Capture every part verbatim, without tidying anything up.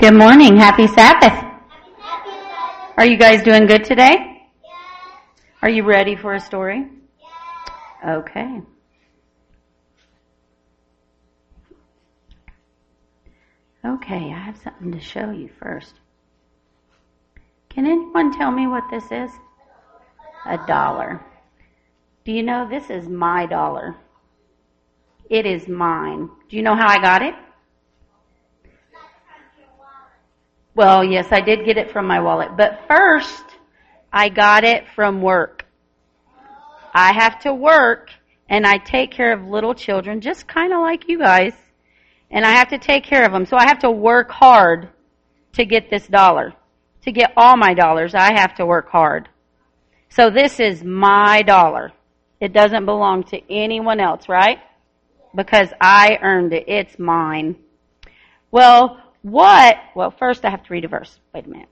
Good morning. Happy Sabbath. Are you guys doing good today? Are you ready for a story? Okay. Okay, I have something to show you first. Can anyone tell me what this is? A dollar. Do you know this is my dollar? It is mine. Do you know how I got it? Well, yes, I did get it from my wallet. But first, I got it from work. I have to work, and I take care of little children, just kind of like you guys. And I have to take care of them. So I have to work hard to get this dollar. To get all my dollars, I have to work hard. So this is my dollar. It doesn't belong to anyone else, right? Because I earned it. It's mine. Well, what? Well, first I have to read a verse. Wait a minute.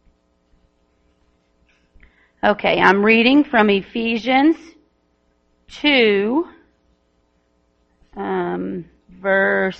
Okay, I'm reading from Ephesians two, um, verse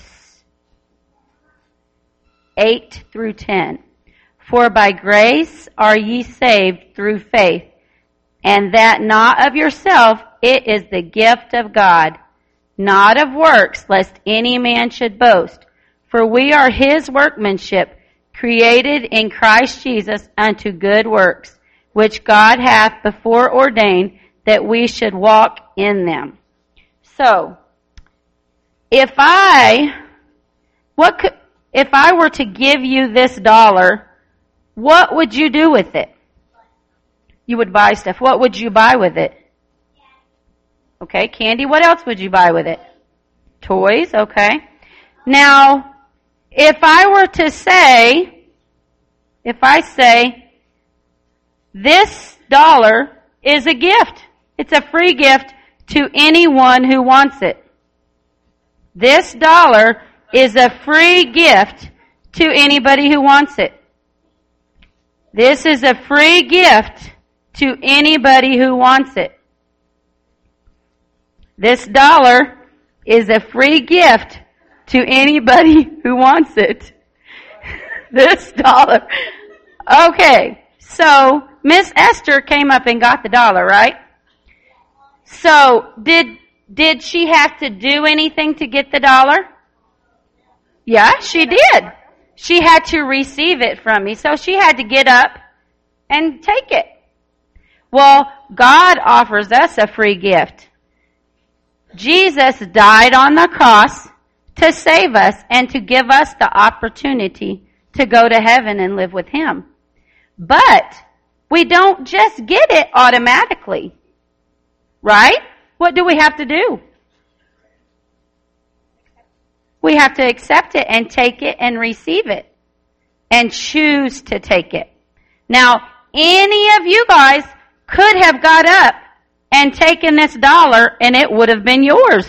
eight through ten. For by grace are ye saved through faith, and that not of yourself, it is the gift of God, not of works, lest any man should boast. For we are his workmanship, created in Christ Jesus unto good works, which God hath before ordained that we should walk in them. So, if I, what could, if I were to give you this dollar, what would you do with it? You would buy stuff. What would you buy with it? Okay, candy. What else would you buy with it? Toys. Okay. Now, if I were to say, if I say, this dollar is a gift. It's a free gift to anyone who wants it. This dollar is a free gift to anybody who wants it. This is a free gift to anybody who wants it. This dollar is a free gift to anybody who wants it. This dollar. Okay, so Miss Esther came up and got the dollar, right? So did did she have to do anything to get the dollar? Yeah, she did. She had to receive it from me, so she had to get up and take it. Well, God offers us a free gift. Jesus died on the cross to save us and to give us the opportunity to go to heaven and live with Him. But we don't just get it automatically. Right? What do we have to do? We have to accept it and take it and receive it. And choose to take it. Now, any of you guys could have got up and taken this dollar and it would have been yours.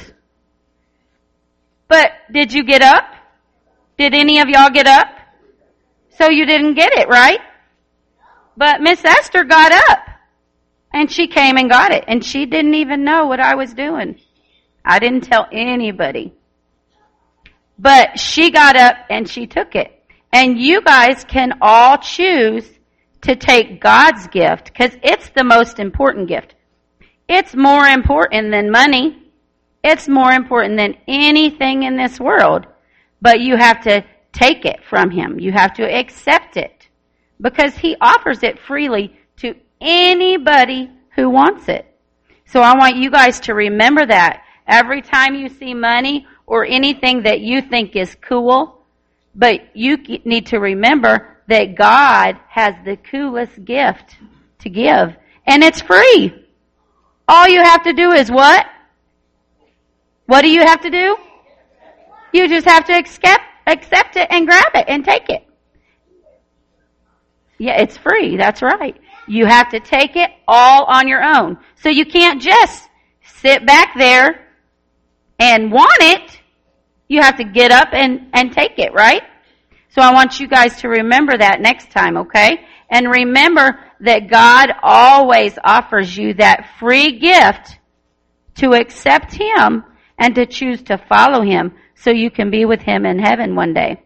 But did you get up? Did any of y'all get up? So you didn't get it, right? But Miss Esther got up. And she came and got it. And she didn't even know what I was doing. I didn't tell anybody. But she got up and she took it. And you guys can all choose to take God's gift. Because it's the most important gift. It's more important than money. It's more important than anything in this world. But you have to take it from Him. You have to accept it. Because He offers it freely to anybody who wants it. So I want you guys to remember that. Every time you see money or anything that you think is cool, but you need to remember that God has the coolest gift to give. And it's free. All you have to do is what? What do you have to do? You just have to accept, accept it and grab it and take it. Yeah, it's free. That's right. You have to take it all on your own. So you can't just sit back there and want it. You have to get up and, and take it, right? So I want you guys to remember that next time, okay? And remember that God always offers you that free gift to accept Him and to choose to follow Him so you can be with Him in heaven one day.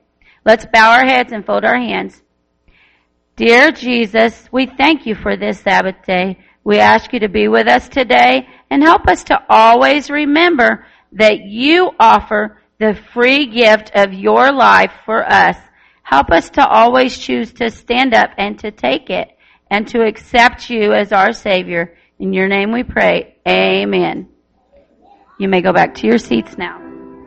Let's bow our heads and fold our hands. Dear Jesus, we thank you for this Sabbath day. We ask you to be with us today and help us to always remember that you offer the free gift of your life for us. Help us to always choose to stand up and to take it and to accept you as our Savior. In your name we pray. Amen. You may go back to your seats now.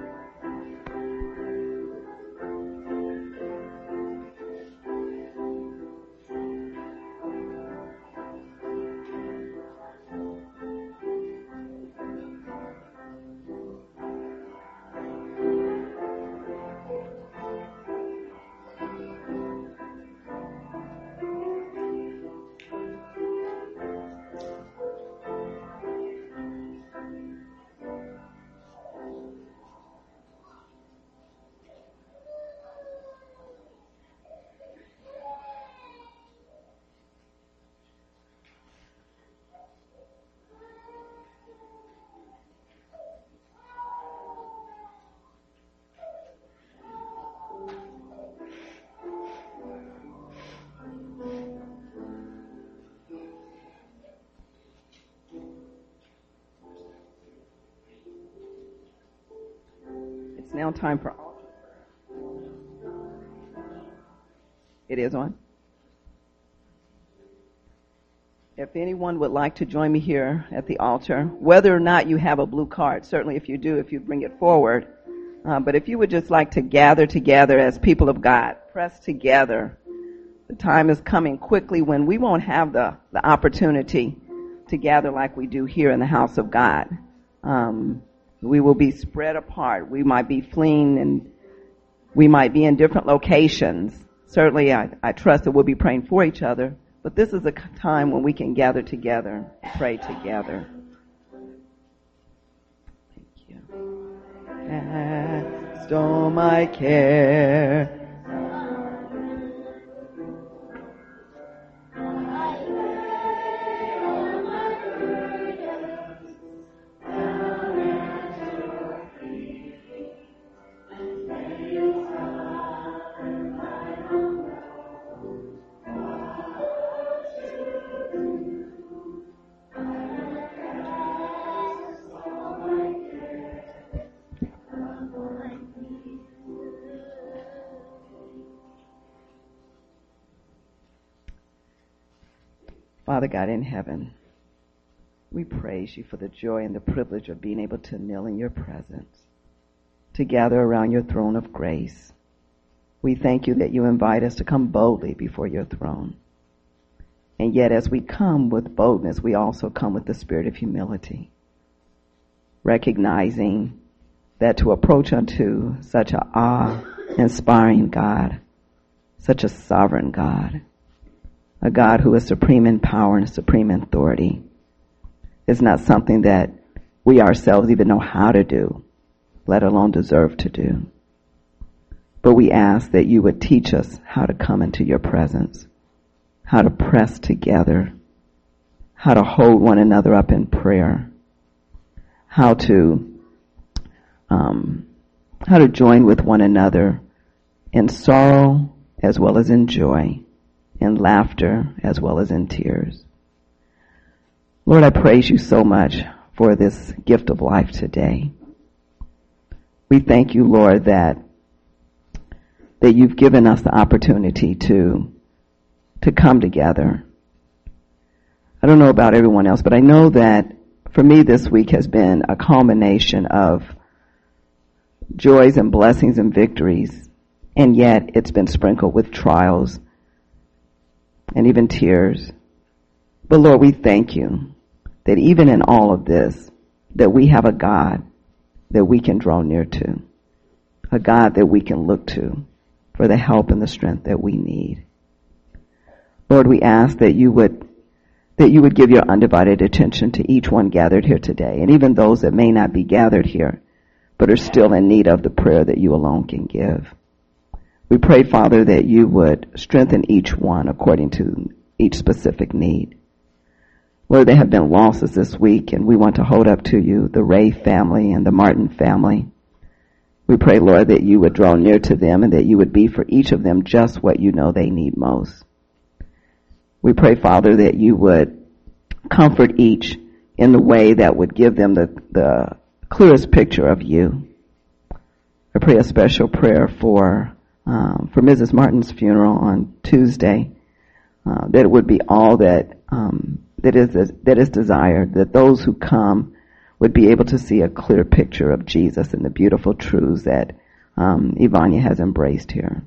It's now time for altar. It is on. If anyone would like to join me here at the altar, whether or not you have a blue card, certainly if you do, if you bring it forward, uh, but if you would just like to gather together as people of God, press together. The time is coming quickly when we won't have the, the opportunity to gather like we do here in the house of God. Um, we will be spread apart. We might be fleeing and we might be in different locations. Certainly, I, I trust that we'll be praying for each other, but this is a time when we can gather together, pray together. Thank you. Cast all my care. Father God in heaven, we praise you for the joy and the privilege of being able to kneel in your presence, to gather around your throne of grace. We thank you that you invite us to come boldly before your throne. And yet as we come with boldness, we also come with the spirit of humility, recognizing that to approach unto such an awe-inspiring God, such a sovereign God, a God who is supreme in power and supreme in authority, is not something that we ourselves even know how to do, let alone deserve to do. But we ask that you would teach us how to come into your presence, how to press together, how to hold one another up in prayer, how to um, how to join with one another in sorrow as well as in joy, in laughter as well as in tears. Lord, I praise you so much for this gift of life today. We thank you, Lord, that that you've given us the opportunity to to come together. I don't know about everyone else, but I know that for me this week has been a culmination of joys and blessings and victories, and yet it's been sprinkled with trials and even tears. But Lord, we thank you that even in all of this, that we have a God that we can draw near to, a God that we can look to for the help and the strength that we need. Lord, we ask that you would that you would give your undivided attention to each one gathered here today, and even those that may not be gathered here, but are still in need of the prayer that you alone can give. We pray, Father, that you would strengthen each one according to each specific need. Lord, there have been losses this week, and we want to hold up to you the Ray family and the Martin family, We pray, Lord, that you would draw near to them and that you would be for each of them just what you know they need most. We pray, Father, that you would comfort each in the way that would give them the, the clearest picture of you. I pray a special prayer for um, for Missus Martin's funeral on Tuesday, uh, that it would be all that um, that is that is desired, that those who come would be able to see a clear picture of Jesus and the beautiful truths that um, Ivania has embraced here.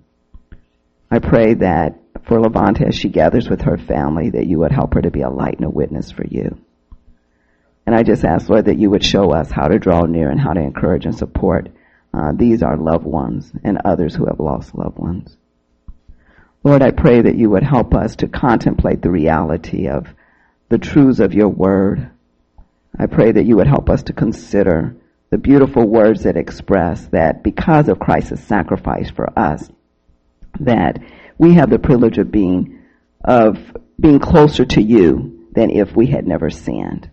I pray that for Levanta, as she gathers with her family, that you would help her to be a light and a witness for you. And I just ask, Lord, that you would show us how to draw near and how to encourage and support uh, these our loved ones and others who have lost loved ones. Lord, I pray that you would help us to contemplate the reality of the truths of your word. I pray that you would help us to consider the beautiful words that express that because of Christ's sacrifice for us, that we have the privilege of being of being closer to you than if we had never sinned.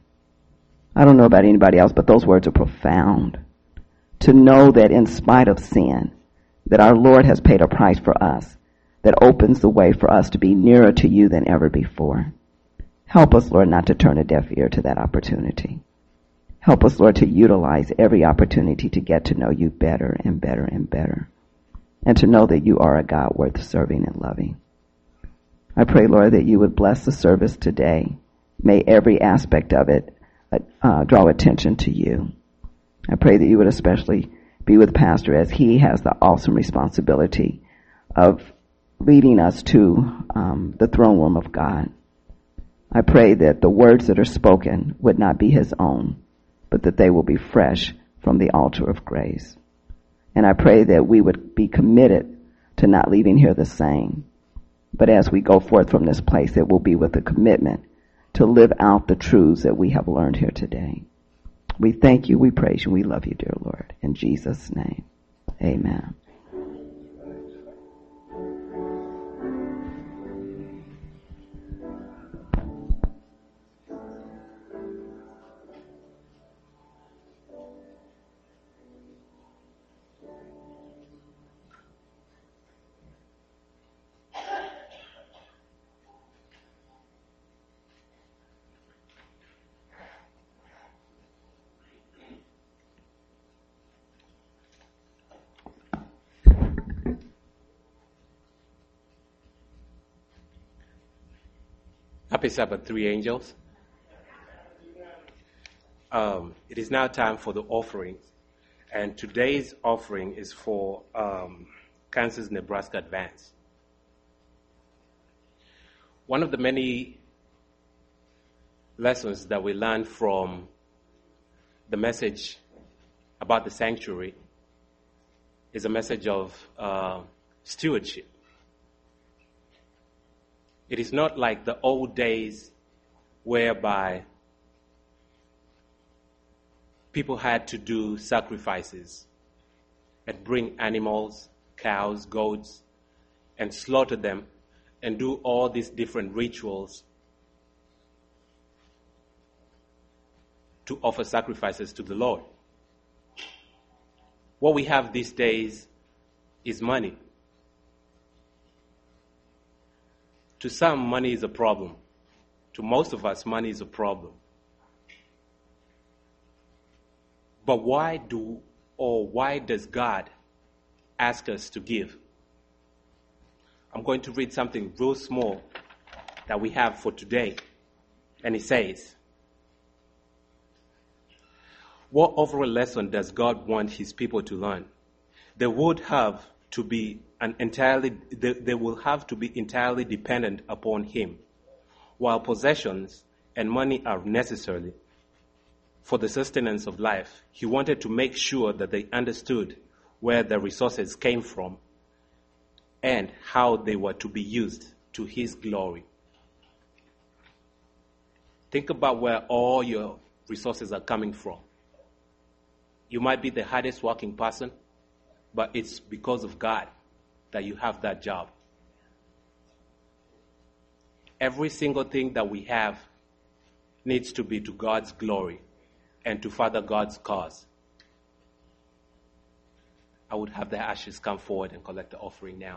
I don't know about anybody else, but those words are profound. To know that in spite of sin, that our Lord has paid a price for us that opens the way for us to be nearer to you than ever before. Help us, Lord, not to turn a deaf ear to that opportunity. Help us, Lord, to utilize every opportunity to get to know you better and better and better, and to know that you are a God worth serving and loving. I pray, Lord, that you would bless the service today. May every aspect of it uh, draw attention to you. I pray that you would especially be with Pastor as he has the awesome responsibility of leading us to um, the throne room of God. I pray that the words that are spoken would not be his own, but that they will be fresh from the altar of grace. And I pray that we would be committed to not leaving here the same, but as we go forth from this place, it will be with a commitment to live out the truths that we have learned here today. We thank you, we praise you, we love you, dear Lord. In Jesus' name, amen. Happy Sabbath, three angels. Um, it is now time for the offering, and today's offering is for um, Kansas Nebraska Advance. One of the many lessons that we learned from the message about the sanctuary is a message of uh, stewardship. It is not like the old days whereby people had to do sacrifices and bring animals, cows, goats, and slaughter them and do all these different rituals to offer sacrifices to the Lord. What we have these days is money. To some, money is a problem. To most of us, money is a problem. But why do, or why does God ask us to give? I'm going to read something real small that we have for today. And it says, what overall lesson does God want his people to learn? They would have to be an entirely, they, they will have to be entirely dependent upon him. While possessions and money are necessary for the sustenance of life, he wanted to make sure that they understood where the resources came from and how they were to be used to his glory. Think about where all your resources are coming from. You might be the hardest working person, but it's because of God that you have that job. Every single thing that we have needs to be to God's glory and to further God's cause. I would have the ashes come forward and collect the offering now.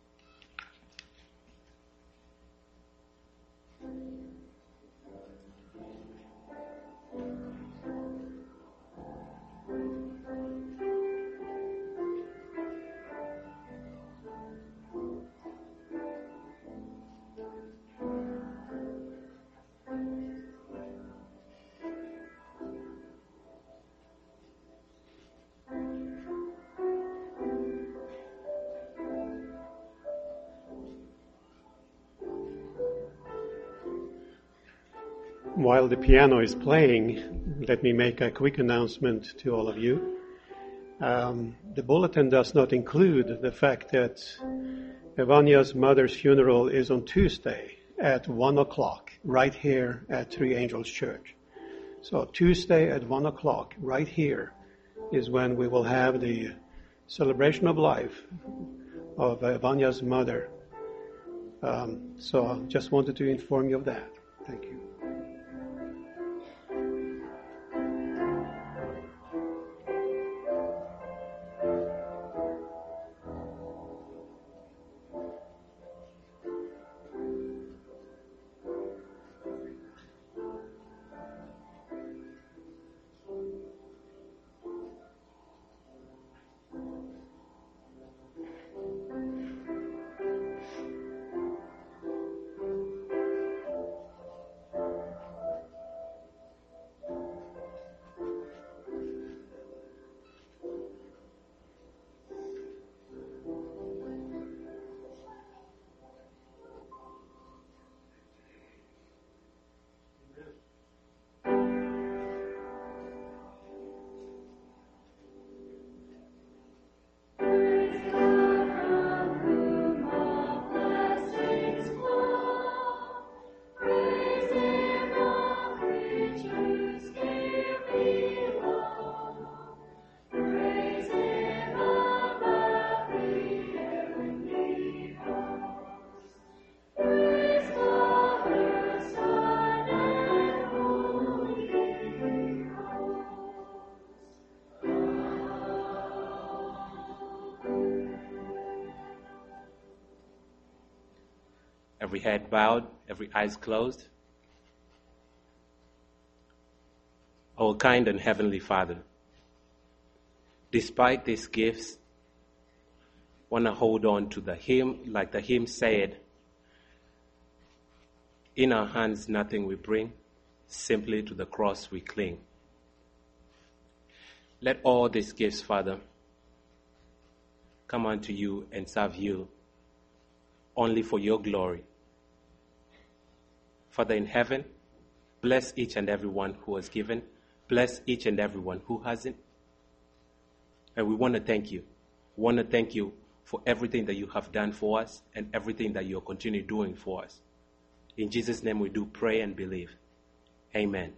While the piano is playing, let me make a quick announcement to all of you. Um, the bulletin does not include the fact that Evania's mother's funeral is on Tuesday at one o'clock, right here at Three Angels Church. So Tuesday at one o'clock, right here, is when we will have the celebration of life of Evania's mother. Um, so I just wanted to inform you of that. Thank you. Every head bowed, every eyes closed. Our kind and heavenly Father, despite these gifts, want to hold on to the hymn, like the hymn said, in our hands nothing we bring, simply to the cross we cling. Let all these gifts, Father, come unto you and serve you only for your glory. Father in heaven, bless each and every one who has given. Bless each and every one who hasn't. And we want to thank you. We want to thank you for everything that you have done for us and everything that you'll continue doing for us. In Jesus' name we do pray and believe. Amen.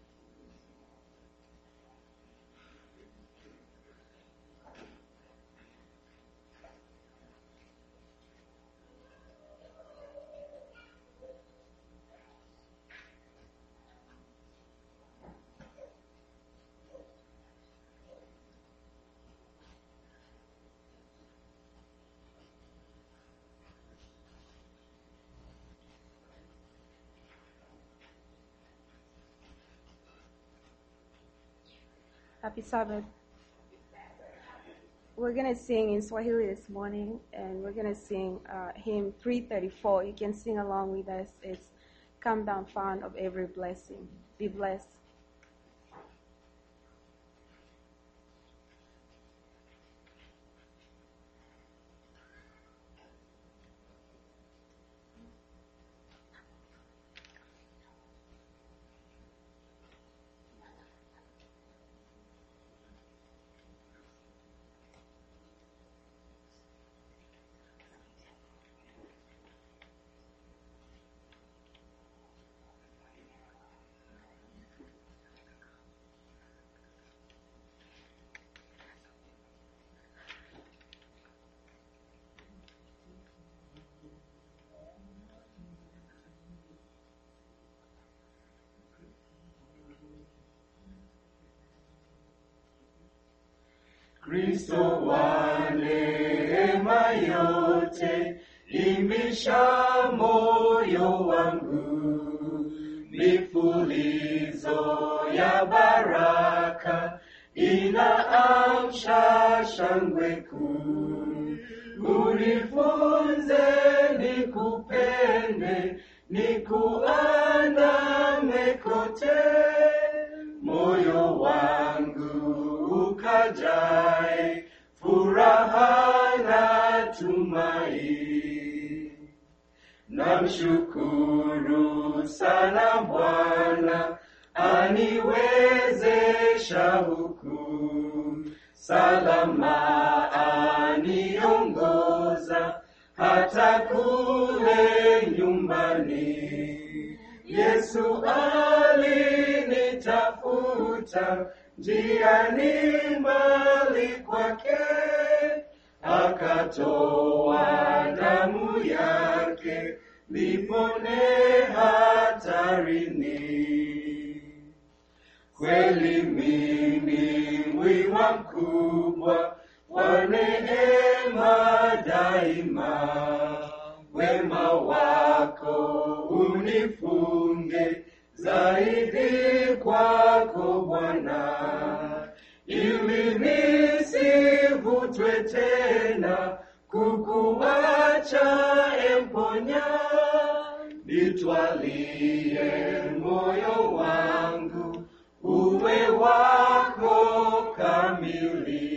Happy Sabbath. We're going to sing in Swahili this morning, and we're going to sing uh, hymn three thirty-four. You can sing along with us. It's Come Down Fond of Every Blessing. Be blessed. Kristo wa neema yote, imbisha moyo wangu, mifulizo ya baraka, inaamsha shangwe kuu. Unifunze nikupende, nikuandame kote, moyo wangu ukajae furaha na tumaini. Namshukuru sana Bwana, aniwezesha huku, salama aniongoza hata kule nyumbani. Yesu alinitafuta njiani mbali kwake, akatoa damu yake nipone hatarini. Kweli mimi mwiwa mkubwa wa neema daima, wema wako unifunge zaidi kwako Bwana, ili nisivutwe tena kukuacha emponya. Nitwalie moyo wangu uwe wako kamili.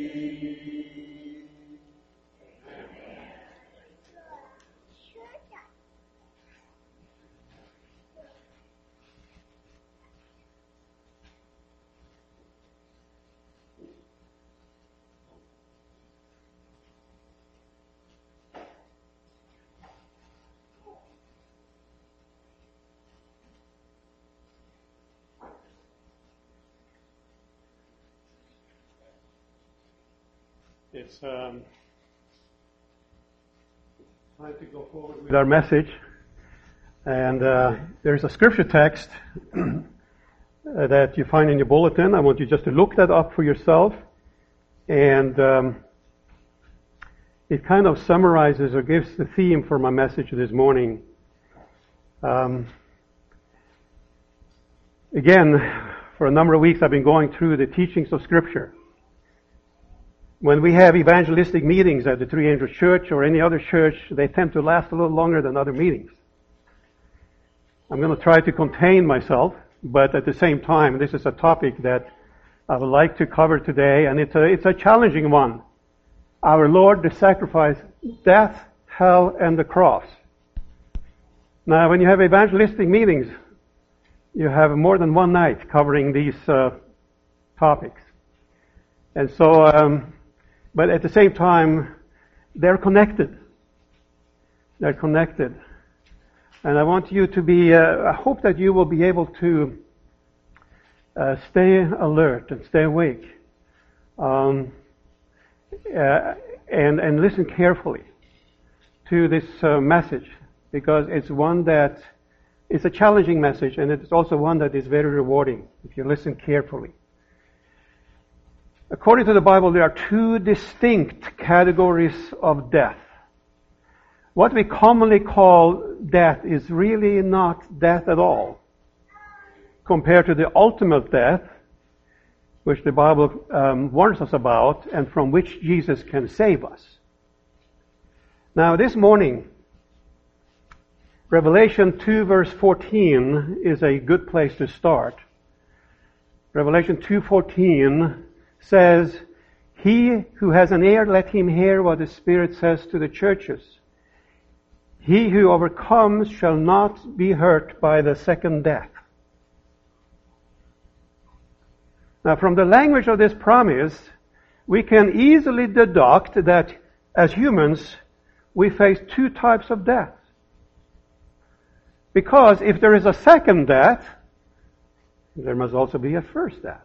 It's um, time to go forward with our message. And uh, there's a scripture text that you find in your bulletin. I want you just to look that up for yourself. And um, it kind of summarizes or gives the theme for my message this morning. Um, again, for a number of weeks I've been going through the teachings of Scripture. When we have evangelistic meetings at the Three Angels Church or any other church, they tend to last a little longer than other meetings. I'm going to try to contain myself, but at the same time, this is a topic that I would like to cover today, and it's a, it's a challenging one. Our Lord, the sacrifice, death, hell, and the cross. Now, when you have evangelistic meetings, you have more than one night covering these uh, topics. And so, um, but at the same time, they're connected. They're connected. And I want you to be, uh, I hope that you will be able to uh, stay alert and stay awake. Um, uh, and, and listen carefully to this uh, message, because it's one that is a challenging message, and it's also one that is very rewarding if you listen carefully. According to the Bible, there are two distinct categories of death. What we commonly call death is really not death at all, compared to the ultimate death, which the Bible um, warns us about, and from which Jesus can save us. Now, this morning, Revelation two verse fourteen is a good place to start. Revelation two fourteen says, "He who has an ear, let him hear what the Spirit says to the churches. He who overcomes shall not be hurt by the second death." Now, from the language of this promise, we can easily deduct that as humans, we face two types of death. Because if there is a second death, there must also be a first death.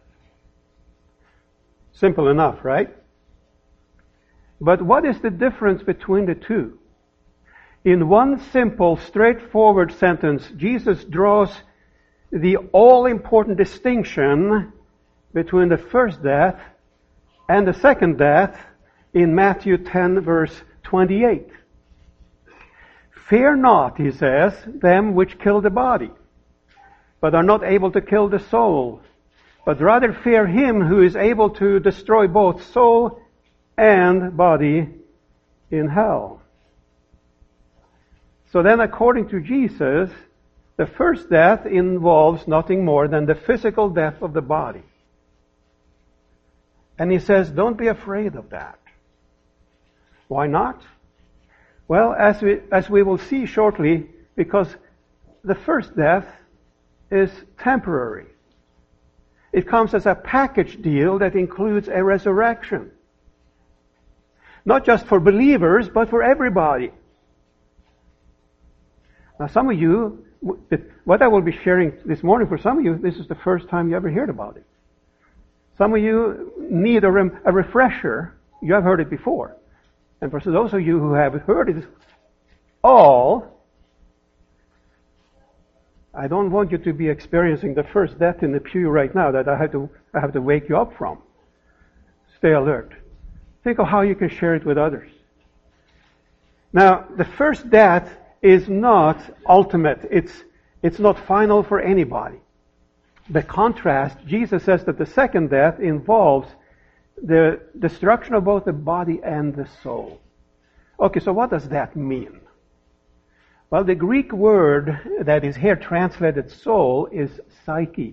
Simple enough, right? But what is the difference between the two? In one simple, straightforward sentence, Jesus draws the all-important distinction between the first death And the second death in Matthew ten, verse twenty-eight. Fear not, he says, them which kill the body, but are not able to kill the soul, but rather fear him who is able to destroy both soul and body in hell. So then, according to Jesus, the first death involves nothing more than the physical death of the body. And he says, don't be afraid of that. Why not? Well, as we, as we will see shortly, because the first death is temporary. It comes as a package deal that includes a resurrection. Not just for believers, but for everybody. Now, some of you, what I will be sharing this morning, for some of you, this is the first time you ever heard about it. Some of you need a, rem- a refresher. You have heard it before. And for those of you who have heard it all, I don't want you to be experiencing the first death in the pew right now that I have to, I have to wake you up from. Stay alert. Think of how you can share it with others. Now, the first death is not ultimate. It's, it's not final for anybody. The contrast, Jesus says that the second death involves the destruction of both the body and the soul. Okay, so what does that mean? Well, the Greek word that is here translated soul is psyche.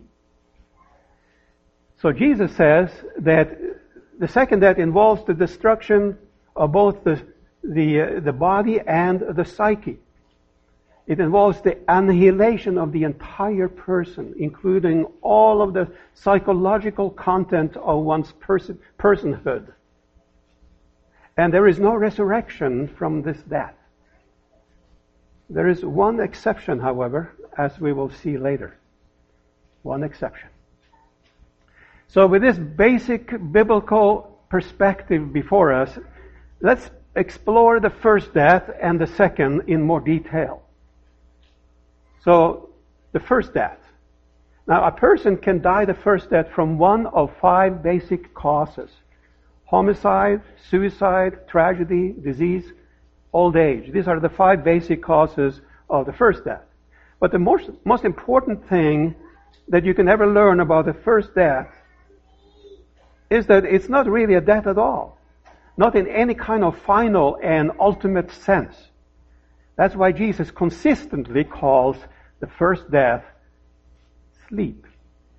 So Jesus says that the second death involves the destruction of both the, the, uh, the body and the psyche. It involves the annihilation of the entire person, including all of the psychological content of one's person, personhood. And there is no resurrection from this death. There is one exception, however, as we will see later. One exception. So with this basic biblical perspective before us, let's explore the first death and the second in more detail. So, the first death. Now, a person can die the first death from one of five basic causes. Homicide, suicide, tragedy, disease, old age. These are the five basic causes of the first death. But the most, most important thing that you can ever learn about the first death is that it's not really a death at all. Not in any kind of final and ultimate sense. That's why Jesus consistently calls the first death sleep.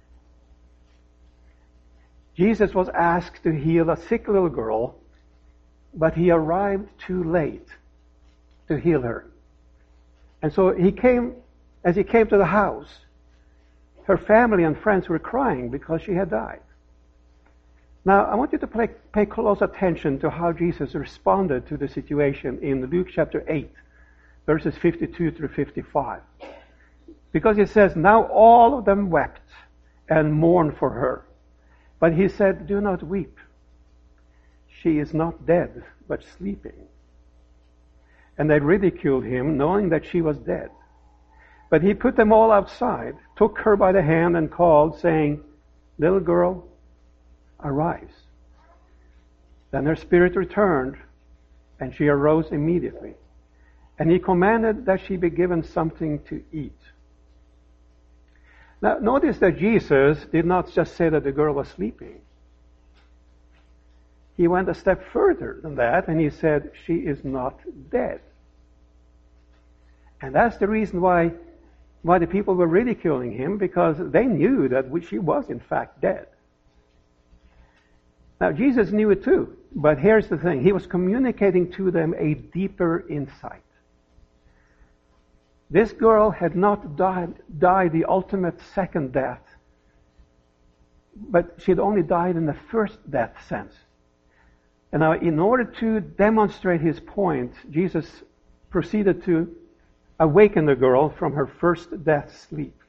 Jesus was asked to heal a sick little girl, but he arrived too late to heal her. And so he came, as he came to the house, her family and friends were crying because she had died. Now, I want you to pay, pay close attention to how Jesus responded to the situation in Luke chapter eight, verses fifty-two through fifty-five. Because it says, now all of them wept and mourned for her. But he said, do not weep. She is not dead, but sleeping. And they ridiculed him, knowing that she was dead. But he put them all outside, took her by the hand and called, saying, little girl, arise. Then her spirit returned, and she arose immediately. And he commanded that she be given something to eat. Now, notice that Jesus did not just say that the girl was sleeping. He went a step further than that, and he said, she is not dead. And that's the reason why, why the people were ridiculing him, because they knew that she was in fact dead. Now, Jesus knew it too, but here's the thing. He was communicating to them a deeper insight. This girl had not died, died the ultimate second death, but she had only died in the first death sense. And now, in order to demonstrate his point, Jesus proceeded to awaken the girl from her first death sleep.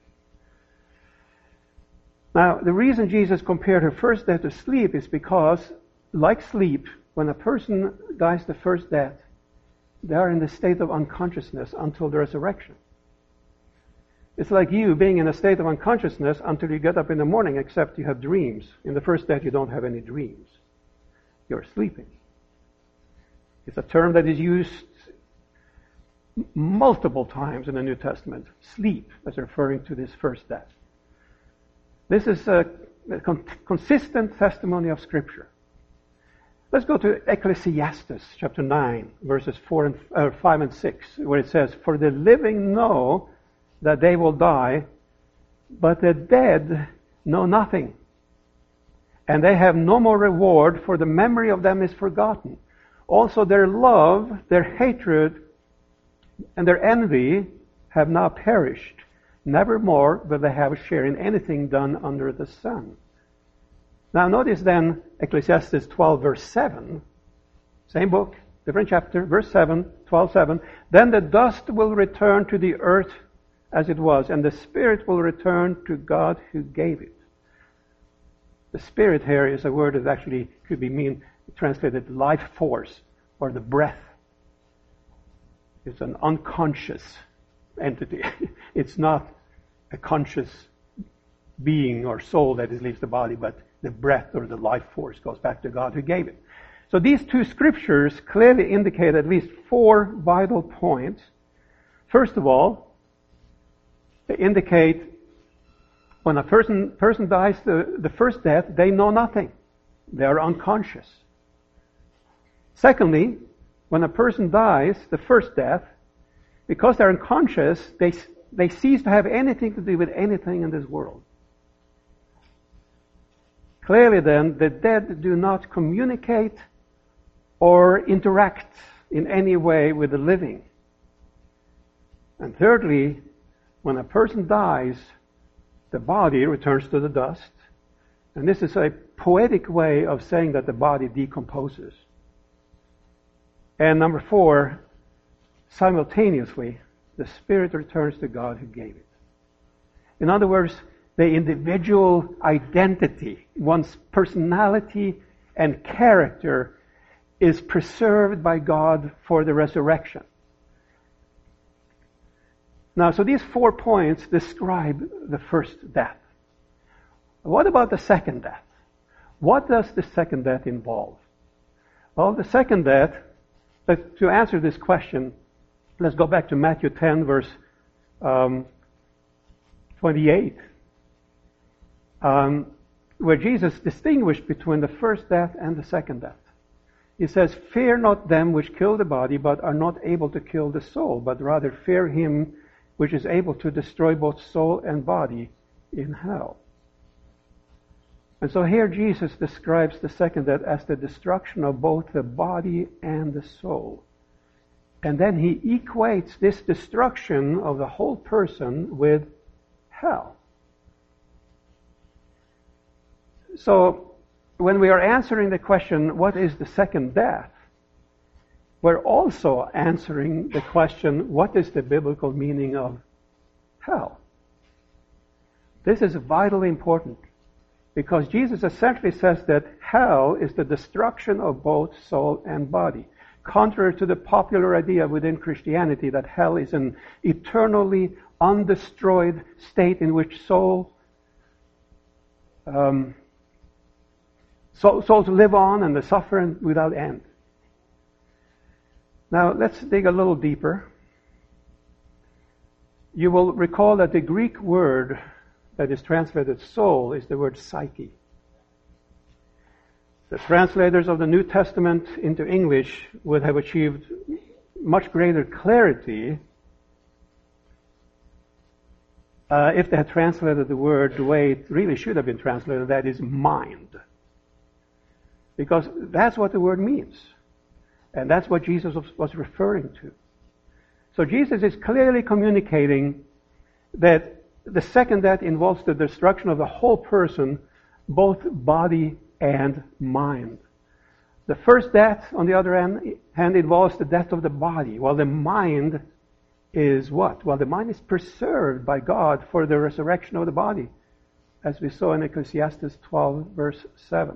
Now, the reason Jesus compared her first death to sleep is because, like sleep, when a person dies the first death, they are in the state of unconsciousness until the resurrection. It's like you being in a state of unconsciousness until you get up in the morning, except you have dreams. In the first death, you don't have any dreams. you're sleeping. It's a term that is used multiple times in the New Testament. Sleep as referring to this first death. This is a, a con- consistent testimony of Scripture. Let's go to Ecclesiastes chapter nine, verses four and uh, five and six, where it says, "For the living know that they will die, but the dead know nothing. And they have no more reward, for the memory of them is forgotten. Also their love, their hatred, and their envy have now perished. Nevermore will they have a share in anything done under the sun." Now notice then Ecclesiastes twelve, verse seven. Same book, different chapter, verse seven, twelve seven. "Then the dust will return to the earth as it was, and the spirit will return to God who gave it." The spirit here is a word that actually could be mean translated life force, or the breath. It's an unconscious entity. It's not a conscious being or soul that leaves the body, but the breath or the life force goes back to God who gave it. So these two scriptures clearly indicate at least four vital points. First of all, they indicate when a person person dies the, the first death, they know nothing. They are unconscious. Secondly, when a person dies the first death, because they're unconscious, they they cease to have anything to do with anything in this world. Clearly then, the dead do not communicate or interact in any way with the living. And thirdly, when a person dies, the body returns to the dust. And this is a poetic way of saying that the body decomposes. And number four, simultaneously, the spirit returns to God who gave it. In other words, the individual identity, one's personality and character is preserved by God for the resurrection. Now, so these four points describe the first death. What about the second death? What does the second death involve? Well, the second death, to answer this question, let's go back to Matthew ten, verse um, twenty-eight, um, where Jesus distinguished between the first death and the second death. He says, "Fear not them which kill the body, but are not able to kill the soul, but rather fear him which is able to destroy both soul and body in hell." And so here Jesus describes the second death as the destruction of both the body and the soul. And then he equates this destruction of the whole person with hell. So when we are answering the question, what is the second death? We're also answering the question, what is the biblical meaning of hell? This is vitally important because Jesus essentially says that hell is the destruction of both soul and body. Contrary to the popular idea within Christianity that hell is an eternally undestroyed state in which soul, um, soul souls live on and they suffer without end. Now, let's dig a little deeper. You will recall that the Greek word that is translated soul is the word psyche. The translators of the New Testament into English would have achieved much greater clarity uh, if they had translated the word the way it really should have been translated, that is, mind. Because that's what the word means. And that's what Jesus was referring to. So Jesus is clearly communicating that the second death involves the destruction of the whole person, both body and mind. The first death, on the other hand, involves the death of the body, while the mind is what? Well, the mind is preserved by God for the resurrection of the body, as we saw in Ecclesiastes twelve, verse seven.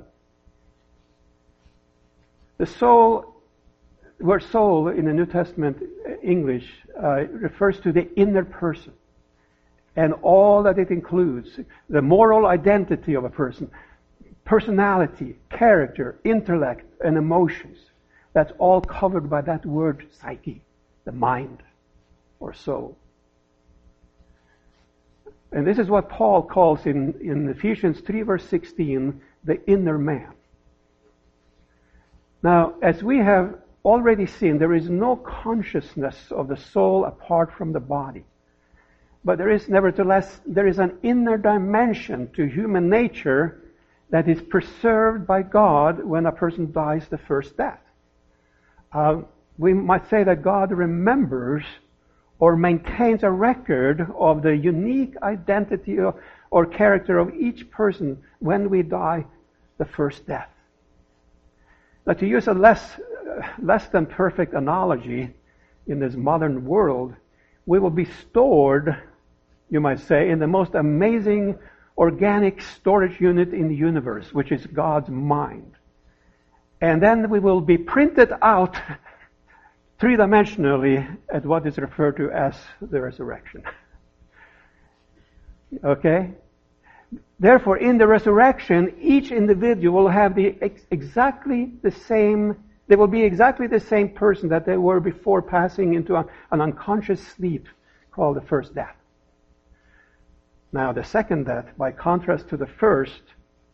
The soul, the word soul in the New Testament English uh, refers to the inner person and all that it includes, the moral identity of a person, personality, character, intellect, and emotions. That's all covered by that word psyche, the mind or soul. And this is what Paul calls in, in Ephesians three verse sixteen, the inner man. Now, as we have already seen, there is no consciousness of the soul apart from the body. But there is nevertheless, there is an inner dimension to human nature that is preserved by God when a person dies the first death. Uh, we might say that God remembers or maintains a record of the unique identity or, or character of each person when we die the first death. Now, to use a less, uh, less than perfect analogy in this modern world, we will be stored, you might say, in the most amazing organic storage unit in the universe, which is God's mind. And then we will be printed out three-dimensionally at what is referred to as the resurrection. Okay? Therefore, in the resurrection, each individual will have the ex- exactly the same, they will be exactly the same person that they were before passing into a, an unconscious sleep called the first death. Now, the second death, by contrast to the first,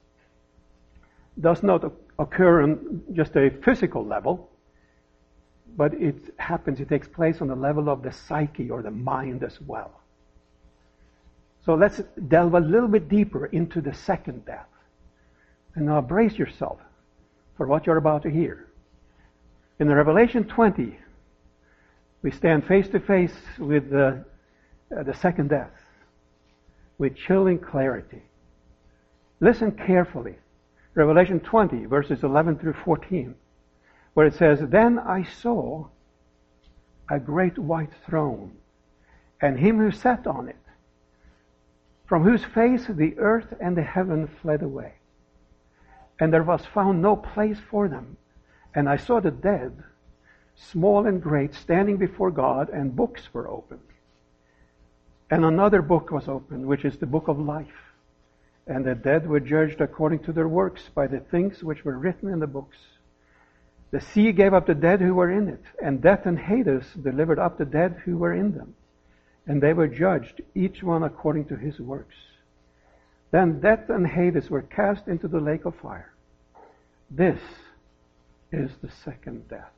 does not occur on just a physical level, but it happens, it takes place on the level of the psyche or the mind as well. So let's delve a little bit deeper into the second death. And now brace yourself for what you're about to hear. In the Revelation twenty, we stand face to face with the, uh, the second death with chilling clarity. Listen carefully. Revelation twenty, verses eleven through fourteen, where it says, "Then I saw a great white throne, and him who sat on it, from whose face the earth and the heaven fled away. And there was found no place for them. And I saw the dead, small and great, standing before God, and books were opened. And another book was opened, which is the book of life. And the dead were judged according to their works by the things which were written in the books. The sea gave up the dead who were in it, and death and Hades delivered up the dead who were in them. And they were judged, each one according to his works. Then death and Hades were cast into the lake of fire. This is the second death."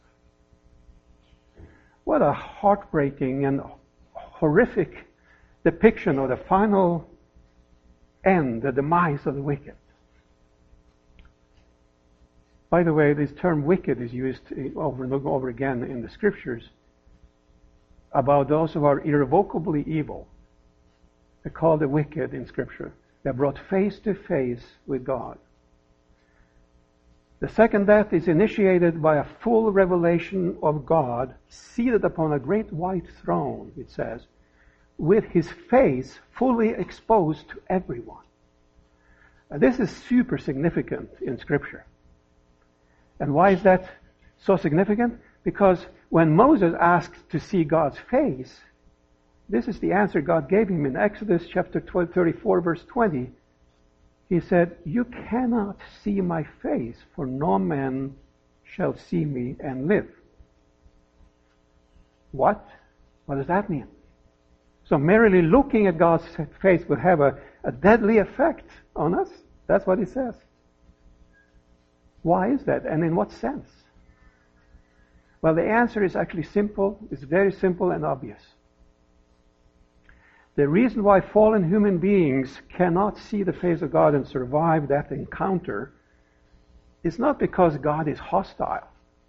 What a heartbreaking and horrific depiction of the final end, the demise of the wicked. By the way, this term wicked is used over and over again in the scriptures about those who are irrevocably evil. They're called the wicked in Scripture. They're brought face to face with God. The second death is initiated by a full revelation of God, seated upon a great white throne, it says, with his face fully exposed to everyone. Now, this is super significant in Scripture. And why is that so significant? Because when Moses asked to see God's face, this is the answer God gave him in Exodus chapter thirty-four, verse twenty. He said, "You cannot see my face, for no man shall see me and live." What? What does that mean? So merely looking at God's face will have a, a deadly effect on us? That's what he says. Why is that? And in what sense? Well, the answer is actually simple. It's very simple and obvious. The reason why fallen human beings cannot see the face of God and survive that encounter is not because God is hostile.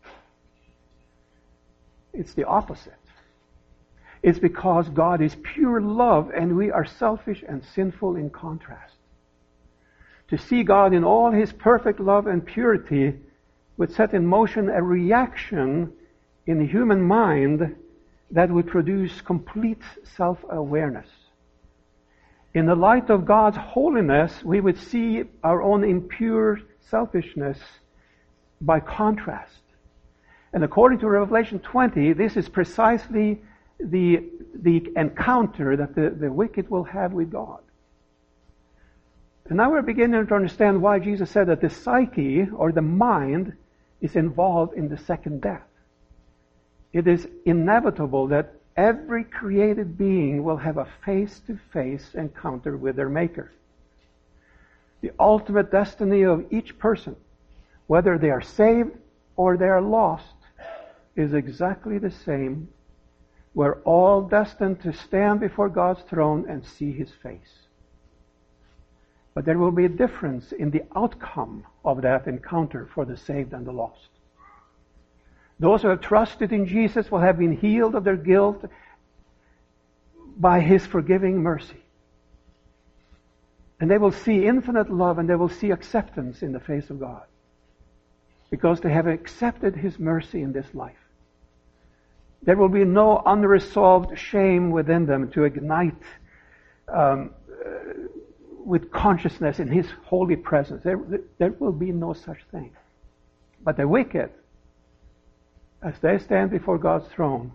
It's the opposite. It's because God is pure love and we are selfish and sinful in contrast. To see God in all his perfect love and purity would set in motion a reaction in the human mind that would produce complete self-awareness. In the light of God's holiness, we would see our own impure selfishness by contrast. And according to Revelation twenty, this is precisely the, the encounter that the, the wicked will have with God. And now we're beginning to understand why Jesus said that the psyche, or the mind, is involved in the second death. It is inevitable that every created being will have a face-to-face encounter with their Maker. The ultimate destiny of each person, whether they are saved or they are lost, is exactly the same. We're all destined to stand before God's throne and see His face. But there will be a difference in the outcome of that encounter for the saved and the lost. Those who have trusted in Jesus will have been healed of their guilt by His forgiving mercy. And they will see infinite love, and they will see acceptance in the face of God, because they have accepted His mercy in this life. There will be no unresolved shame within them to ignite um, uh, with consciousness in His holy presence. There, there will be no such thing. But the wicked, as they stand before God's throne,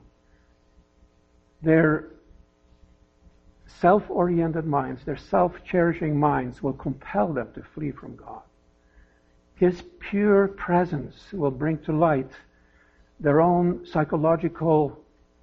their self-oriented minds, their self-cherishing minds will compel them to flee from God. His pure presence will bring to light their own psychological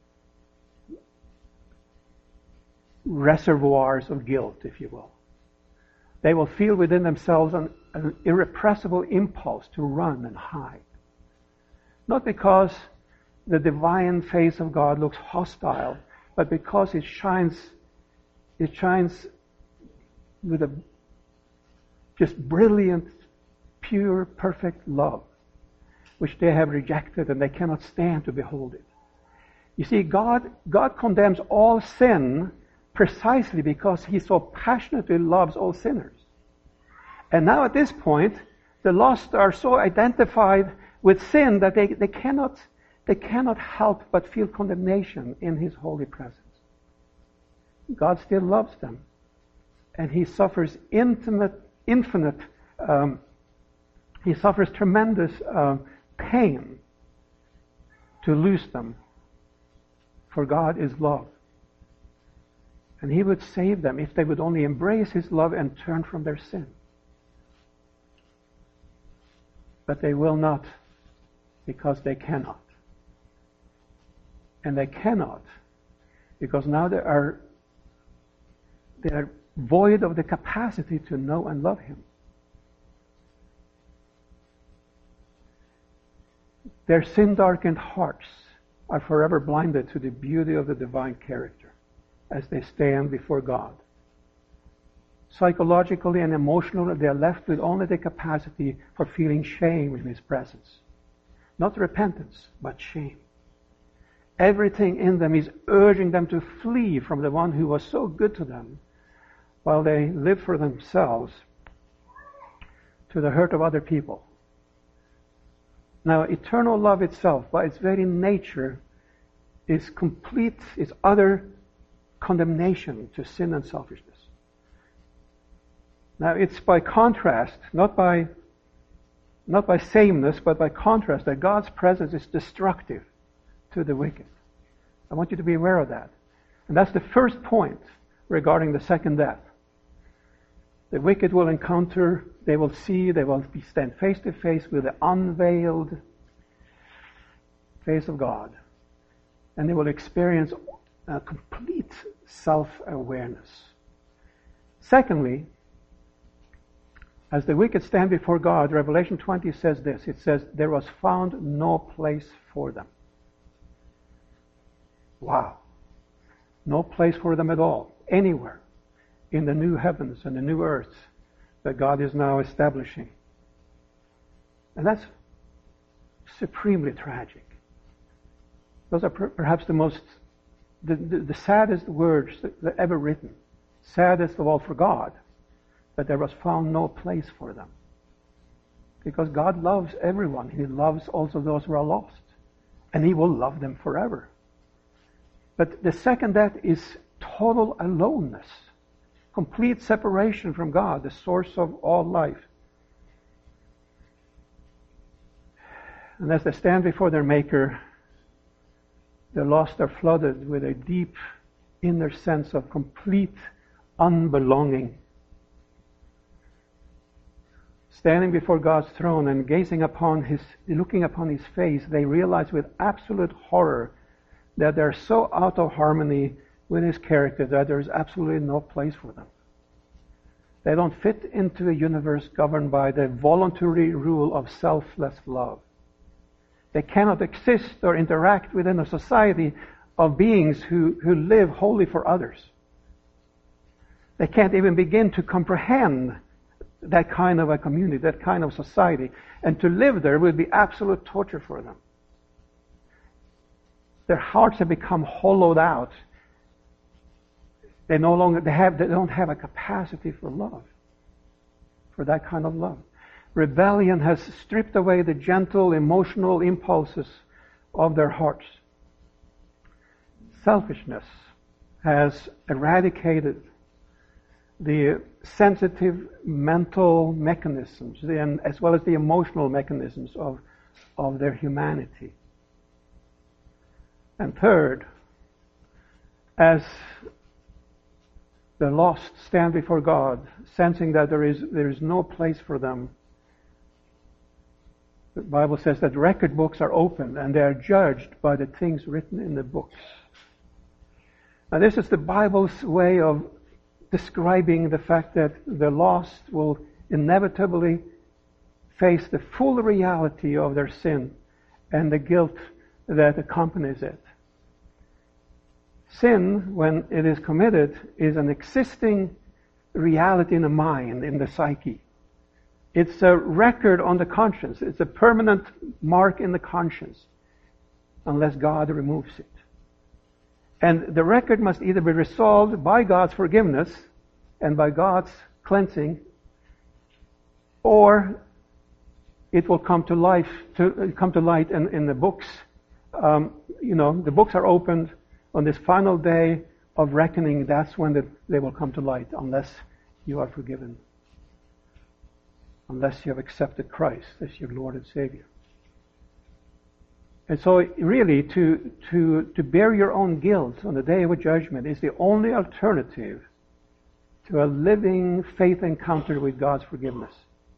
reservoirs of guilt, if you will. They will feel within themselves an, an irrepressible impulse to run and hide. Not because the divine face of God looks hostile, but because it shines, it shines with a just brilliant, pure, perfect love, which they have rejected, and they cannot stand to behold it. You see, God, God condemns all sin precisely because He so passionately loves all sinners. And now at this point, the lost are so identified with sin that they, they cannot they cannot help but feel condemnation in His holy presence. God still loves them, and He suffers intimate, infinite, um, He suffers tremendous uh, pain to lose them, for God is love. And He would save them if they would only embrace His love and turn from their sin. But they will not, because they cannot. And they cannot because now they are they are void of the capacity to know and love Him. Their sin-darkened hearts are forever blinded to the beauty of the divine character as they stand before God. Psychologically and emotionally, they are left with only the capacity for feeling shame in His presence. Not repentance, but shame. Everything in them is urging them to flee from the one who was so good to them, while they live for themselves to the hurt of other people. Now, eternal love itself, by its very nature, is complete, is utter condemnation to sin and selfishness. Now, it's by contrast, not by not by sameness, but by contrast, that God's presence is destructive to the wicked. I want you to be aware of that. And that's the first point regarding the second death. The wicked will encounter, they will see, they will be stand face to face with the unveiled face of God. And they will experience a complete self-awareness. Secondly, as the wicked stand before God, Revelation twenty says this. It says, there was found no place for them. Wow. No place for them at all, anywhere, in the new heavens and the new earth that God is now establishing. And that's supremely tragic. Those are per- perhaps the most, the, the, the saddest words that, that ever written. Saddest of all for God, that there was found no place for them. Because God loves everyone. He loves also those who are lost. And He will love them forever. But the second death is total aloneness. Complete separation from God, the source of all life. And as they stand before their Maker, the lost are flooded with a deep inner sense of complete unbelonging. standing before God's throne and gazing upon his, looking upon his face, they realize with absolute horror that they're so out of harmony with his character that there's absolutely no place for them. They don't fit into a universe governed by the voluntary rule of selfless love. They cannot exist or interact within a society of beings who, who live wholly for others. They can't even begin to comprehend that kind of a community, that kind of society. And to live there would be absolute torture for them. Their hearts have become hollowed out. They no longer, they have, they don't have a capacity for love, for that kind of love. Rebellion has stripped away the gentle, emotional impulses of their hearts. Selfishness has eradicated the sensitive mental mechanisms, and as well as the emotional mechanisms of, of their humanity. And third, as the lost stand before God, sensing that there is there is no place for them, the Bible says that record books are opened and they are judged by the things written in the books. Now this is the Bible's way of describing the fact that the lost will inevitably face the full reality of their sin and the guilt that accompanies it. Sin, when it is committed, is an existing reality in the mind, in the psyche. It's a record on the conscience. It's a permanent mark in the conscience, unless God removes it. And the record must either be resolved by God's forgiveness and by God's cleansing, or it will come to life, to come to light in, in the books. Um, you know, the books are opened on this final day of reckoning. That's when the, they will come to light, unless you are forgiven, unless you have accepted Christ as your Lord and Savior. And so really to, to, to bear your own guilt on the day of judgment is the only alternative to a living faith encounter with God's forgiveness.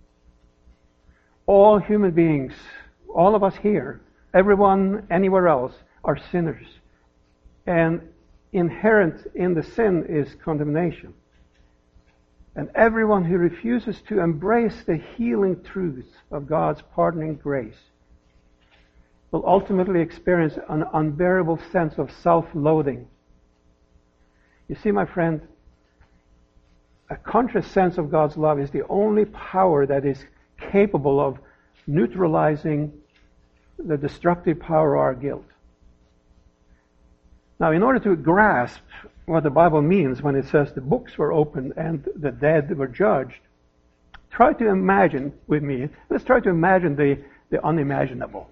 All human beings, all of us here, everyone anywhere else, are sinners. And inherent in the sin is condemnation. And everyone who refuses to embrace the healing truths of God's pardoning grace will ultimately experience an unbearable sense of self-loathing. You see, my friend, a conscious sense of God's love is the only power that is capable of neutralizing the destructive power of our guilt. Now, in order to grasp what the Bible means when it says the books were opened and the dead were judged, try to imagine with me, let's try to imagine the, the unimaginable.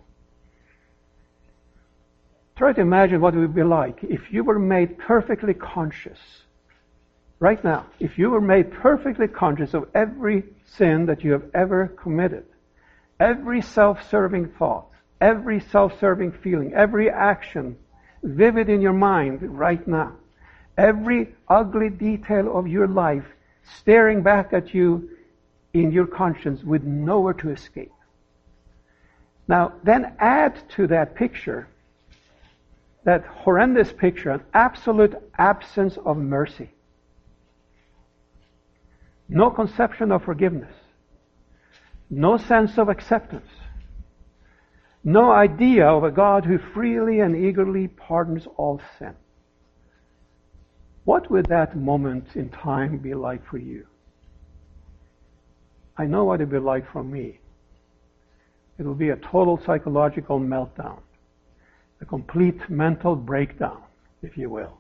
Try to imagine what it would be like if you were made perfectly conscious, right now, if you were made perfectly conscious of every sin that you have ever committed, every self-serving thought, every self-serving feeling, every action vivid in your mind right now, every ugly detail of your life staring back at you in your conscience with nowhere to escape. Now, then add to that picture, that horrendous picture, an absolute absence of mercy. No conception of forgiveness. No sense of acceptance. No idea of a God who freely and eagerly pardons all sin. What would that moment in time be like for you? I know what it would be like for me. It will be a total psychological meltdown. A complete mental breakdown, if you will.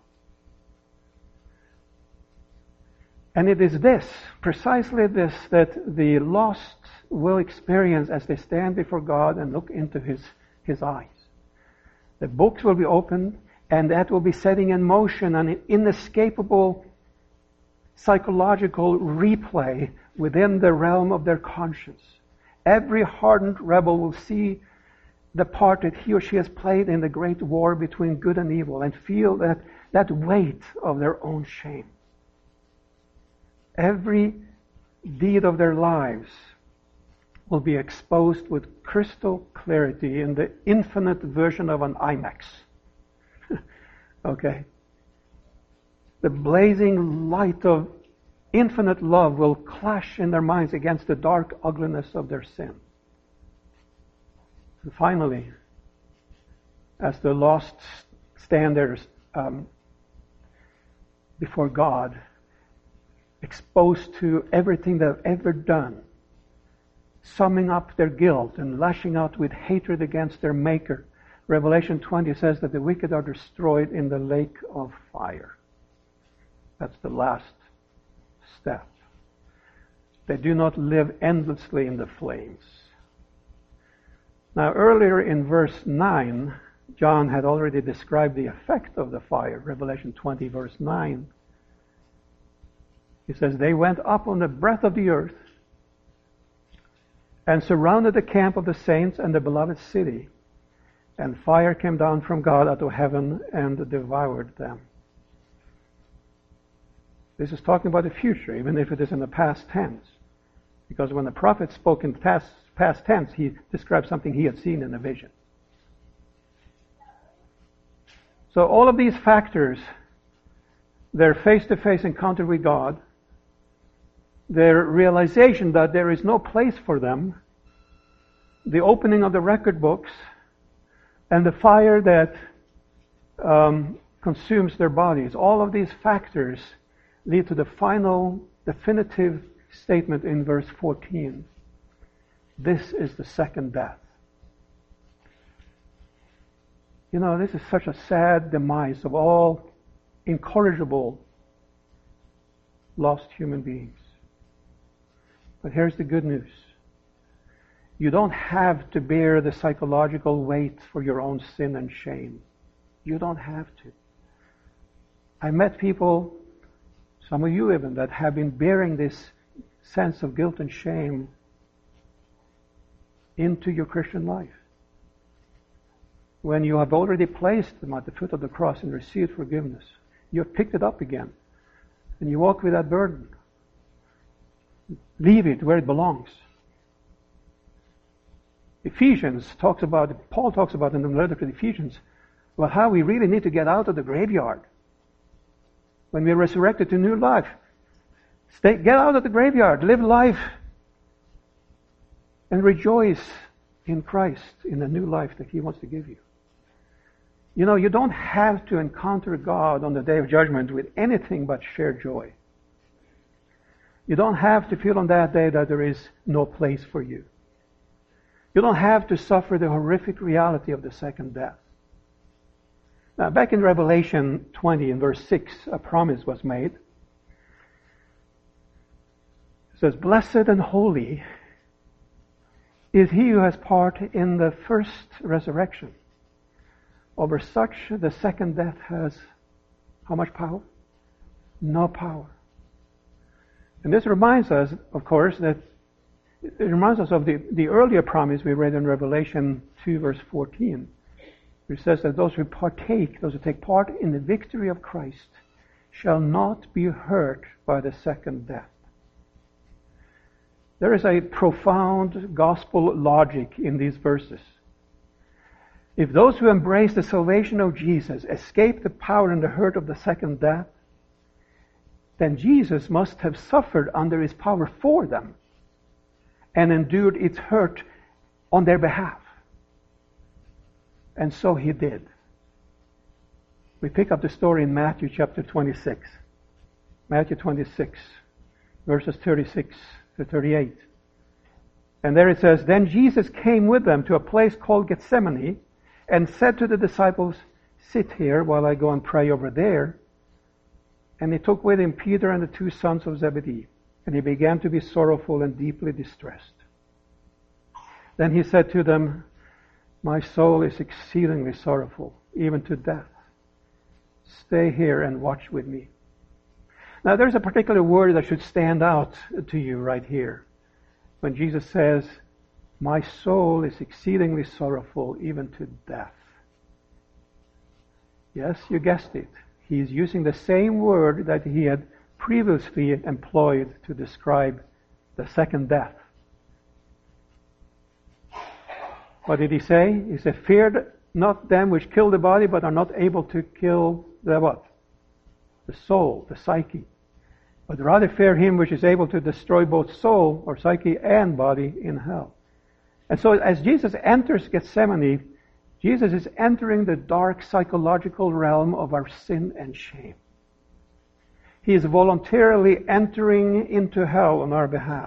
And it is this, precisely this, that the lost will experience as they stand before God and look into His, His eyes. The books will be opened, and that will be setting in motion an inescapable psychological replay within the realm of their conscience. Every hardened rebel will see the part that he or she has played in the great war between good and evil and feel that, that weight of their own shame. Every deed of their lives will be exposed with crystal clarity in the infinite version of an IMAX. Okay? The blazing light of infinite love will clash in their minds against the dark ugliness of their sin. And finally, as the lost stand there um, before God, exposed to everything they've ever done, summing up their guilt and lashing out with hatred against their Maker, Revelation twenty says that the wicked are destroyed in the lake of fire. That's the last step. They do not live endlessly in the flames. Now, earlier in verse nine, John had already described the effect of the fire. Revelation twenty, verse nine. He says, they went up on the breadth of the earth and surrounded the camp of the saints and the beloved city. And fire came down from God out of heaven and devoured them. This is talking about the future, even if it is in the past tense. Because when the prophet spoke in past, past tense, he described something he had seen in a vision. So all of these factors, their face-to-face encounter with God, their realization that there is no place for them, the opening of the record books, and the fire that um, consumes their bodies, all of these factors lead to the final, definitive statement in verse fourteen. This is the second death. You know, this is such a sad demise of all incorrigible lost human beings. But here's the good news. You don't have to bear the psychological weight for your own sin and shame. You don't have to. I met people, some of you even, that have been bearing this sense of guilt and shame into your Christian life. When you have already placed them at the foot of the cross and received forgiveness, you have picked it up again. And you walk with that burden. Leave it where it belongs. Ephesians talks about, Paul talks about in the letter to the Ephesians, about how we really need to get out of the graveyard. When we're resurrected to new life, stay, get out of the graveyard, live life, and rejoice in Christ, in the new life that He wants to give you. You know, you don't have to encounter God on the day of judgment with anything but sheer joy. You don't have to feel on that day that there is no place for you. You don't have to suffer the horrific reality of the second death. Now, back in Revelation twenty, in verse six, a promise was made. It says, blessed and holy is he who has part in the first resurrection. Over such, the second death has how much power? No power. And this reminds us, of course, that it reminds us of the, the earlier promise we read in Revelation two, verse fourteen, which says that those who partake, those who take part in the victory of Christ, shall not be hurt by the second death. There is a profound gospel logic in these verses. If those who embrace the salvation of Jesus escape the power and the hurt of the second death, then Jesus must have suffered under His power for them and endured its hurt on their behalf. And so He did. We pick up the story in Matthew chapter twenty-six. Matthew twenty-six, verses thirty-six to thirty-eight. And there it says, then Jesus came with them to a place called Gethsemane and said to the disciples, sit here while I go and pray over there. And He took with Him Peter and the two sons of Zebedee, and He began to be sorrowful and deeply distressed. Then He said to them, my soul is exceedingly sorrowful, even to death. Stay here and watch with me. Now there's a particular word that should stand out to you right here. When Jesus says, my soul is exceedingly sorrowful, even to death. Yes, you guessed it. He is using the same word that He had previously employed to describe the second death. What did he say? He said, fear not them which kill the body, but are not able to kill the what? The soul, the psyche. But rather fear him which is able to destroy both soul, or psyche, and body in hell. And so as Jesus enters Gethsemane, Jesus is entering the dark psychological realm of our sin and shame. He is voluntarily entering into hell on our behalf.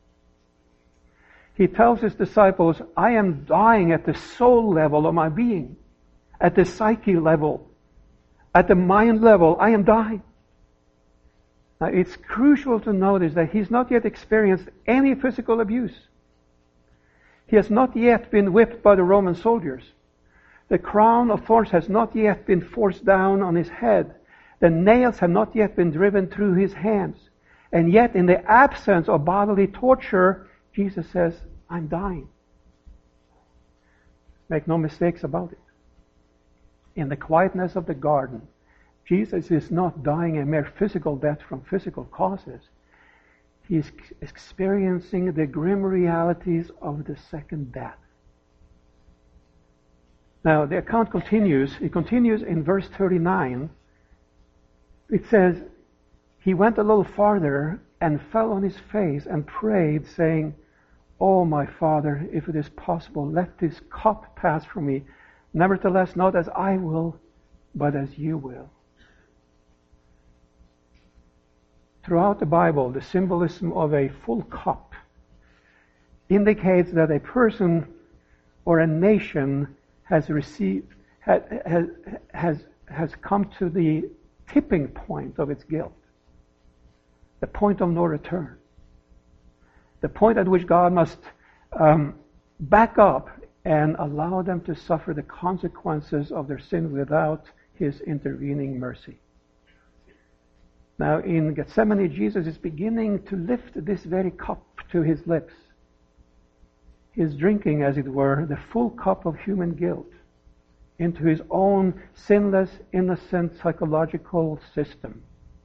He tells his disciples, I am dying at the soul level of my being, at the psyche level, at the mind level. I am dying. Now, it's crucial to notice that he's not yet experienced any physical abuse. He has not yet been whipped by the Roman soldiers. The crown of thorns has not yet been forced down on his head. The nails have not yet been driven through his hands. And yet, in the absence of bodily torture, Jesus says, I'm dying. Make no mistakes about it. In the quietness of the garden, Jesus is not dying a mere physical death from physical causes. He is experiencing the grim realities of the second death. Now, the account continues. It continues in verse thirty-nine. It says, he went a little farther and fell on his face and prayed, saying, Oh, my Father, if it is possible, let this cup pass from me. Nevertheless, not as I will, but as you will. Throughout the Bible, the symbolism of a full cup indicates that a person or a nation has received, has, has, has come to the tipping point of its guilt, the point of no return, the point at which God must um, back up and allow them to suffer the consequences of their sin without his intervening mercy. Now, in Gethsemane, Jesus is beginning to lift this very cup to his lips. He is drinking, as it were, the full cup of human guilt into his own sinless, innocent psychological system.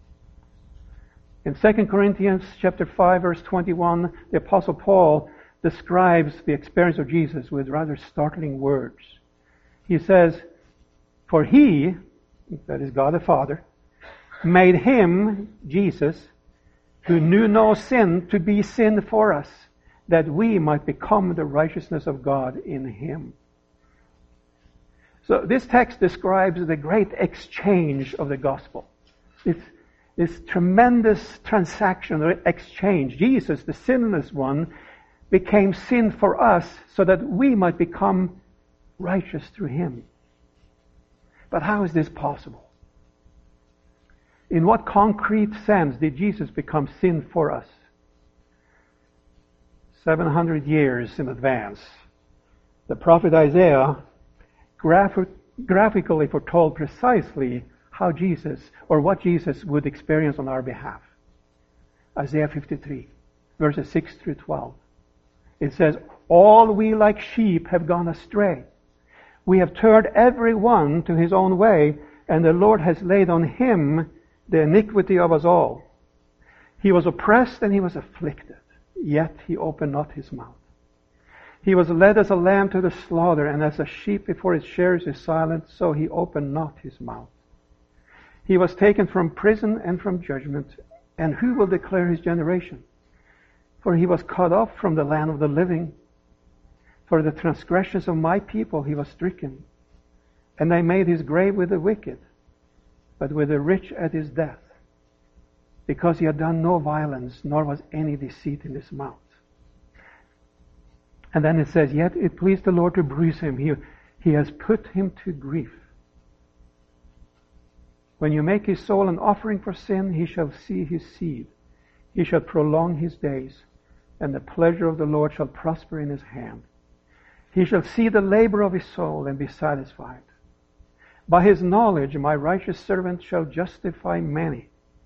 In Second Corinthians chapter five, verse twenty-one, the Apostle Paul describes the experience of Jesus with rather startling words. He says, For he, that is God the Father, made him, Jesus, who knew no sin, to be sin for us, that we might become the righteousness of God in him. So this text describes the great exchange of the gospel. It's this tremendous transaction or exchange. Jesus, the sinless one, became sin for us so that we might become righteous through him. But how is this possible? In what concrete sense did Jesus become sin for us? seven hundred years in advance, the prophet Isaiah graph- graphically foretold precisely how Jesus, or what Jesus would experience on our behalf. Isaiah fifty-three, verses six through twelve. It says, All we like sheep have gone astray. We have turned every one to his own way, and the Lord has laid on him the iniquity of us all. He was oppressed and he was afflicted, yet he opened not his mouth. He was led as a lamb to the slaughter, and as a sheep before its shearers is silent, so he opened not his mouth. He was taken from prison and from judgment, and who will declare his generation? For he was cut off from the land of the living. For the transgressions of my people he was stricken, and I made his grave with the wicked, but with the rich at his death, because he had done no violence, nor was any deceit in his mouth. And then it says, Yet it pleased the Lord to bruise him. He, he has put him to grief. When you make his soul an offering for sin, he shall see his seed. He shall prolong his days, and the pleasure of the Lord shall prosper in his hand. He shall see the labor of his soul and be satisfied. By his knowledge my righteous servant shall justify many,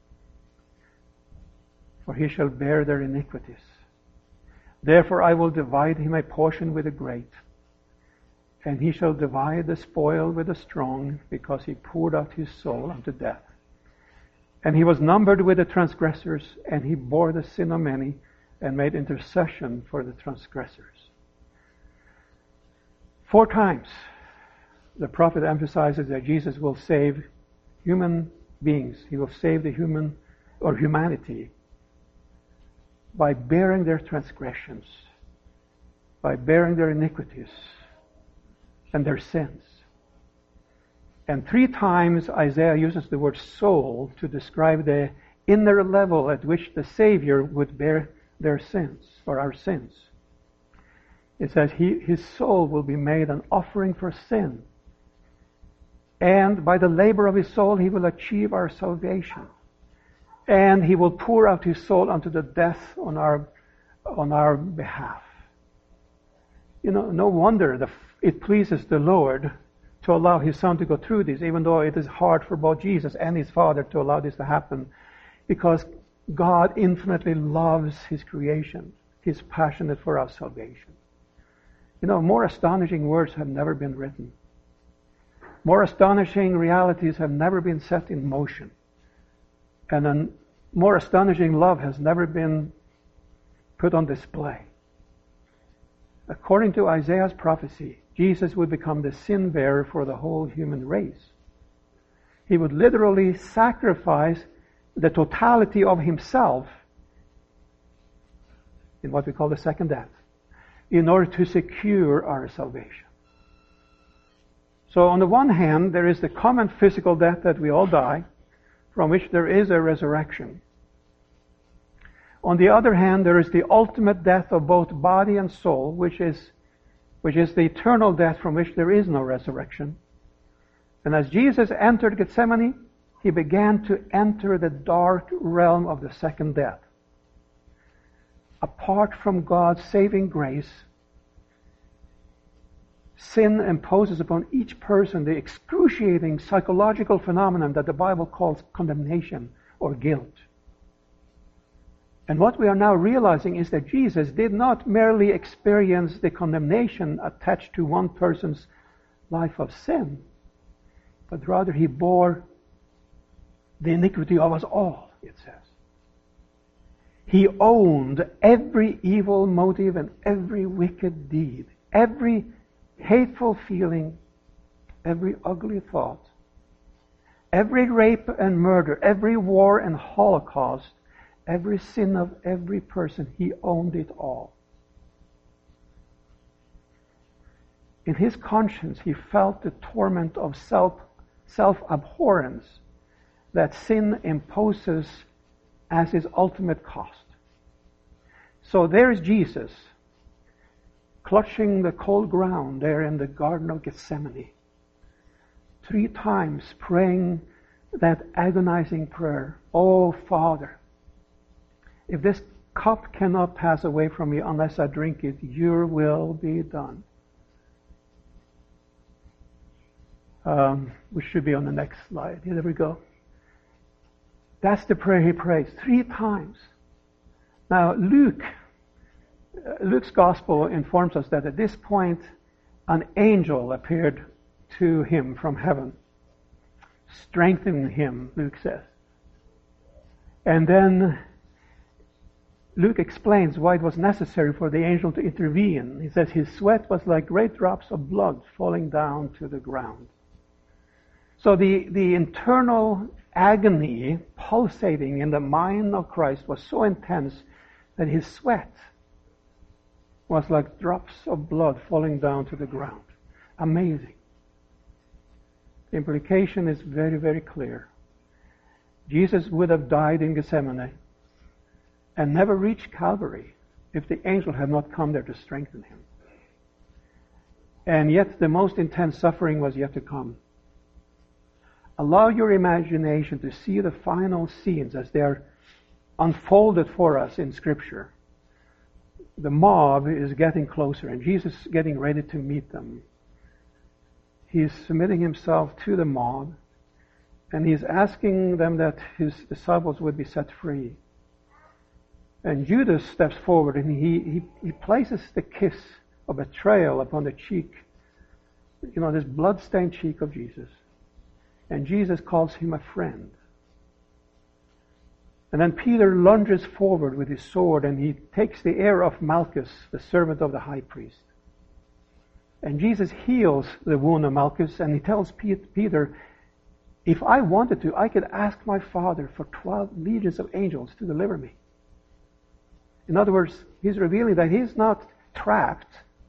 for he shall bear their iniquities. Therefore I will divide him a portion with the great, and he shall divide the spoil with the strong, because he poured out his soul unto death. And he was numbered with the transgressors, and he bore the sin of many, and made intercession for the transgressors. Four times the prophet emphasizes that Jesus will save human beings. He will save the human or humanity by bearing their transgressions, by bearing their iniquities and their sins. And three times Isaiah uses the word soul to describe the inner level at which the Savior would bear their sins, or our sins. It says he, his soul will be made an offering for sin. And by the labor of his soul he will achieve our salvation. And he will pour out his soul unto the death on our on our behalf. You know, no wonder the, it pleases the Lord to allow his Son to go through this, even though it is hard for both Jesus and his Father to allow this to happen, because God infinitely loves his creation. He's passionate for our salvation. You know, more astonishing words have never been written. More astonishing realities have never been set in motion. And a more astonishing love has never been put on display. According to Isaiah's prophecy, Jesus would become the sin bearer for the whole human race. He would literally sacrifice the totality of himself in what we call the second death in order to secure our salvation. So on the one hand, there is the common physical death that we all die, from which there is a resurrection. On the other hand, there is the ultimate death of both body and soul, which is, which is the eternal death from which there is no resurrection. And as Jesus entered Gethsemane, he began to enter the dark realm of the second death. Apart from God's saving grace, sin imposes upon each person the excruciating psychological phenomenon that the Bible calls condemnation or guilt. And what we are now realizing is that Jesus did not merely experience the condemnation attached to one person's life of sin, but rather he bore the iniquity of us all, it says. He owned every evil motive and every wicked deed, every hateful feeling, every ugly thought, every rape and murder, every war and holocaust, every sin of every person. He owned it all. In his conscience, he felt the torment of self, self-abhorrence that sin imposes as his ultimate cost. So there is Jesus, clutching the cold ground there in the Garden of Gethsemane, three times praying that agonizing prayer, "Oh, Father, if this cup cannot pass away from me unless I drink it, your will be done." Um, which should be on the next slide. Here, there we go. That's the prayer he prays three times. Now, Luke, uh, Luke's gospel informs us that at this point, an angel appeared to him from heaven, strengthening him, Luke says. And then Luke explains why it was necessary for the angel to intervene. He says his sweat was like great drops of blood falling down to the ground. So the, the internal agony pulsating in the mind of Christ was so intense that his sweat was like drops of blood falling down to the ground. Amazing. The implication is very, very clear. Jesus would have died in Gethsemane and never reached Calvary if the angel had not come there to strengthen him. And yet the most intense suffering was yet to come. Allow your imagination to see the final scenes as they are unfolded for us in Scripture. The mob is getting closer, and Jesus is getting ready to meet them. He is submitting himself to the mob, and he is asking them that his disciples would be set free. And Judas steps forward, and he, he, he places the kiss of betrayal upon the cheek, you know, this blood-stained cheek of Jesus. And Jesus calls him a friend. And then Peter lunges forward with his sword, and he takes the ear of Malchus, the servant of the high priest. And Jesus heals the wound of Malchus, and he tells Peter, if I wanted to, I could ask my Father for twelve legions of angels to deliver me. In other words, he's revealing that he's not trapped,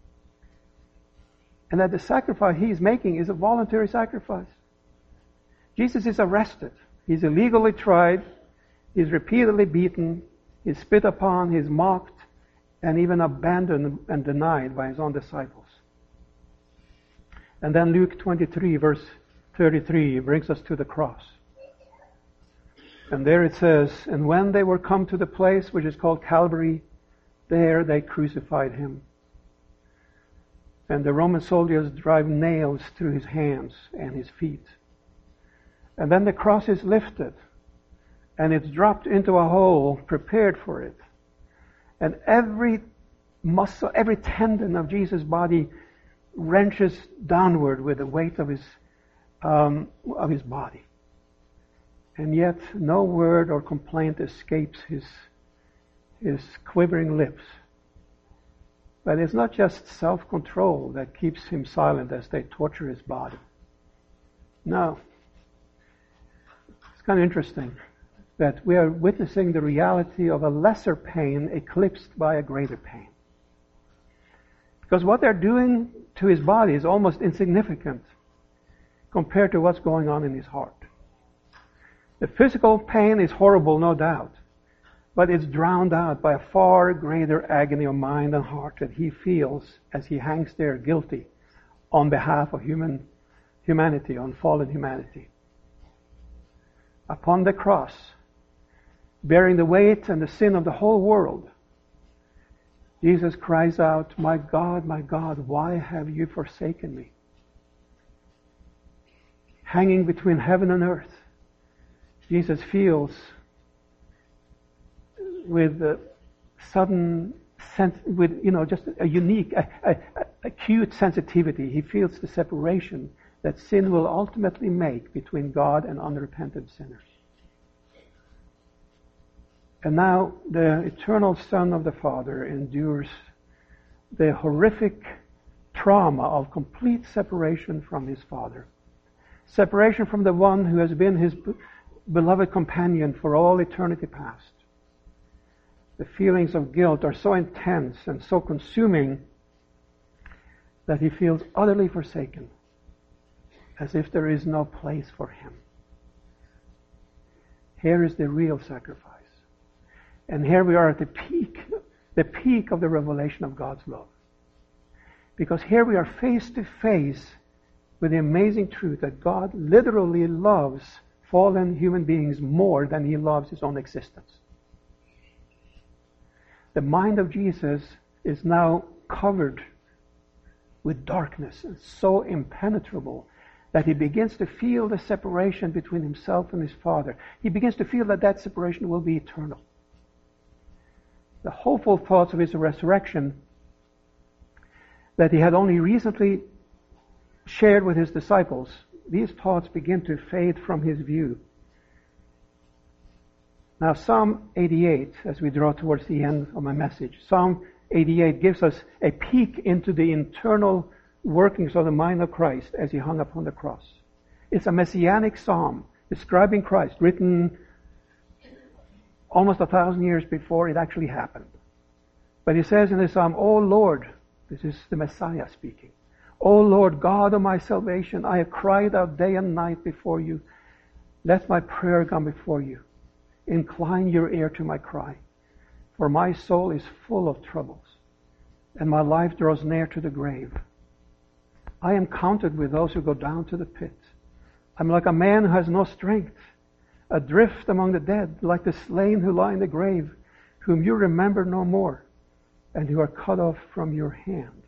and that the sacrifice he's making is a voluntary sacrifice. Jesus is arrested. He's illegally tried. He's repeatedly beaten. He's spit upon. He's mocked, and even abandoned and denied by his own disciples. And then Luke twenty-three, verse thirty-three, brings us to the cross. And there it says, and when they were come to the place which is called Calvary, there they crucified him. And the Roman soldiers drive nails through his hands and his feet. And then the cross is lifted, and it's dropped into a hole prepared for it. And every muscle, every tendon of Jesus' body wrenches downward with the weight of his um, of his body. And yet no word or complaint escapes his his quivering lips. But it's not just self-control that keeps him silent as they torture his body. No. It's kind of interesting that we are witnessing the reality of a lesser pain eclipsed by a greater pain. Because what they're doing to his body is almost insignificant compared to what's going on in his heart. The physical pain is horrible, no doubt, but it's drowned out by a far greater agony of mind and heart that he feels as he hangs there guilty on behalf of human humanity, on fallen humanity. Upon the cross, bearing the weight and the sin of the whole world, Jesus cries out, my God, my God, why have you forsaken me? Hanging between heaven and earth, Jesus feels with a sudden sense, with, you know, just a unique, a, a, a acute sensitivity. He feels the separation that sin will ultimately make between God and unrepentant sinners. And now the eternal Son of the Father endures the horrific trauma of complete separation from his Father. Separation from the one who has been his beloved companion for all eternity past. The feelings of guilt are so intense and so consuming that he feels utterly forsaken, as if there is no place for him. Here is the real sacrifice. And here we are at the peak, the peak of the revelation of God's love. Because here we are face to face with the amazing truth that God literally loves fallen human beings more than he loves his own existence. The mind of Jesus is now covered with darkness and so impenetrable that he begins to feel the separation between himself and his Father. He begins to feel that that separation will be eternal. The hopeful thoughts of his resurrection that he had only recently shared with his disciples, these thoughts begin to fade from his view. Now Psalm eighty-eight, as we draw towards the end of my message, Psalm eighty-eight gives us a peek into the internal workings of the mind of Christ as he hung upon the cross. It's a messianic psalm describing Christ, written almost a thousand years before it actually happened. But he says in the psalm, O Lord, this is the Messiah speaking, O Lord, God of my salvation, I have cried out day and night before you. Let my prayer come before you. Incline your ear to my cry, for my soul is full of troubles, and my life draws near to the grave. I am counted with those who go down to the pit. I'm like a man who has no strength, adrift among the dead, like the slain who lie in the grave, whom you remember no more, and who are cut off from your hand.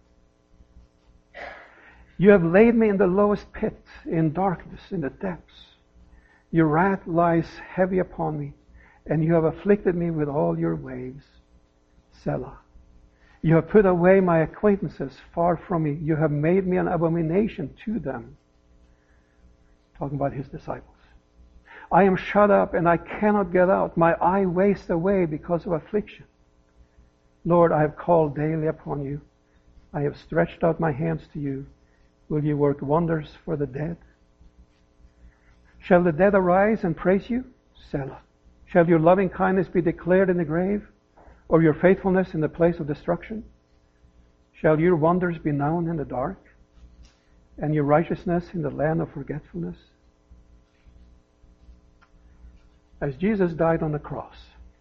You have laid me in the lowest pit, in darkness, in the depths. Your wrath lies heavy upon me, and you have afflicted me with all your waves. Selah. You have put away my acquaintances far from me. You have made me an abomination to them. Talking about his disciples. I am shut up and I cannot get out. My eye wastes away because of affliction. Lord, I have called daily upon you. I have stretched out my hands to you. Will you work wonders for the dead? Shall the dead arise and praise you? Selah. Shall your loving kindness be declared in the grave, or your faithfulness in the place of destruction? Shall your wonders be known in the dark, and your righteousness in the land of forgetfulness? As Jesus died on the cross,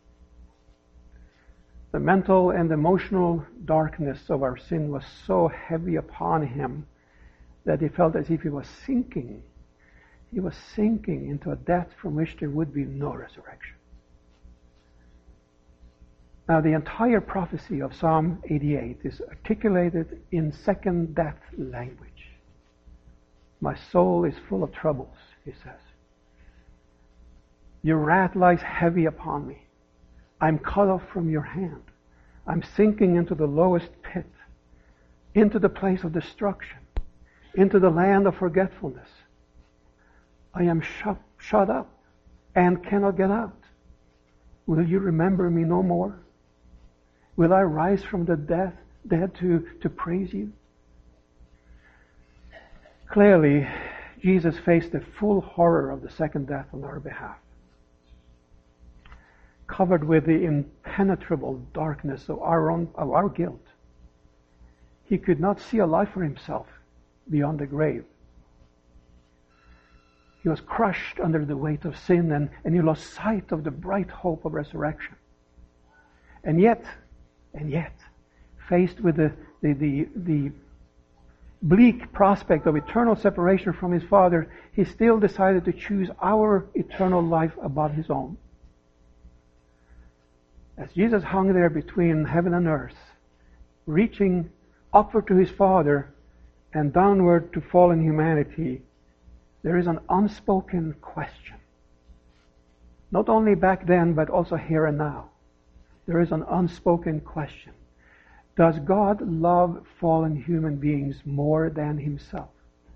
the mental and emotional darkness of our sin was so heavy upon him that he felt as if he was sinking. He was sinking into a death from which there would be no resurrection. Now, the entire prophecy of Psalm eighty-eight is articulated in second death language. My soul is full of troubles, he says. Your wrath lies heavy upon me. I'm cut off from your hand. I'm sinking into the lowest pit, into the place of destruction, into the land of forgetfulness. I am shut, shut up and cannot get out. Will you remember me no more? Will I rise from the death, dead to, to praise you? Clearly, Jesus faced the full horror of the second death on our behalf, covered with the impenetrable darkness of our own, of our guilt. He could not see a life for himself beyond the grave. He was crushed under the weight of sin, and, and he lost sight of the bright hope of resurrection. And yet, and yet, faced with the, the, the, the bleak prospect of eternal separation from his Father, he still decided to choose our eternal life above his own. As Jesus hung there between heaven and earth, reaching upward to his Father and downward to fallen humanity, there is an unspoken question. Not only back then, but also here and now. There is an unspoken question. Does God love fallen human beings more than himself?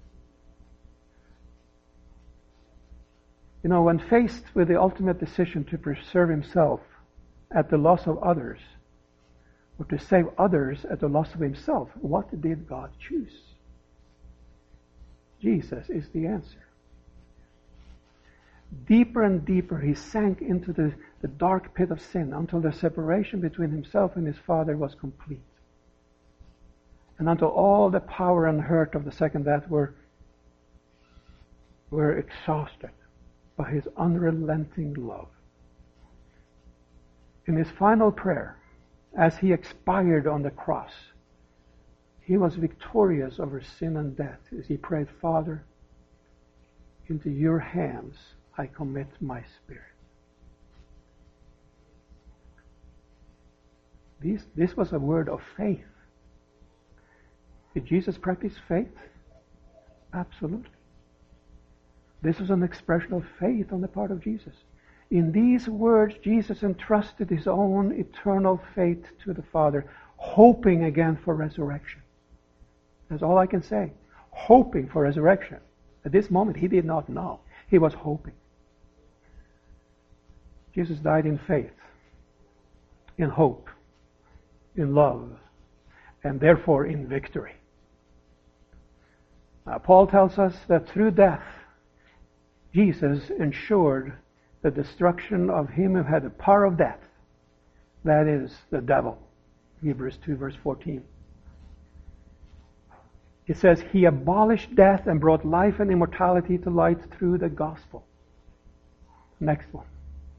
You know, when faced with the ultimate decision to preserve himself at the loss of others, or to save others at the loss of himself, what did God choose? Jesus is the answer. Deeper and deeper he sank into the, the dark pit of sin until the separation between himself and his Father was complete. And until all the power and hurt of the second death were, were exhausted by his unrelenting love. In his final prayer, as he expired on the cross, he was victorious over sin and death as he prayed, Father, into your hands I commit my spirit. This, this was a word of faith. Did Jesus practice faith? Absolutely. This was an expression of faith on the part of Jesus. In these words, Jesus entrusted his own eternal fate to the Father, hoping again for resurrection. That's all I can say. Hoping for resurrection. At this moment, he did not know. He was hoping. Jesus died in faith, in hope, in love, and therefore in victory. Now, Paul tells us that through death, Jesus ensured the destruction of him who had the power of death, that is, the devil. Hebrews two, verse fourteen. It says, he abolished death and brought life and immortality to light through the gospel. Next one.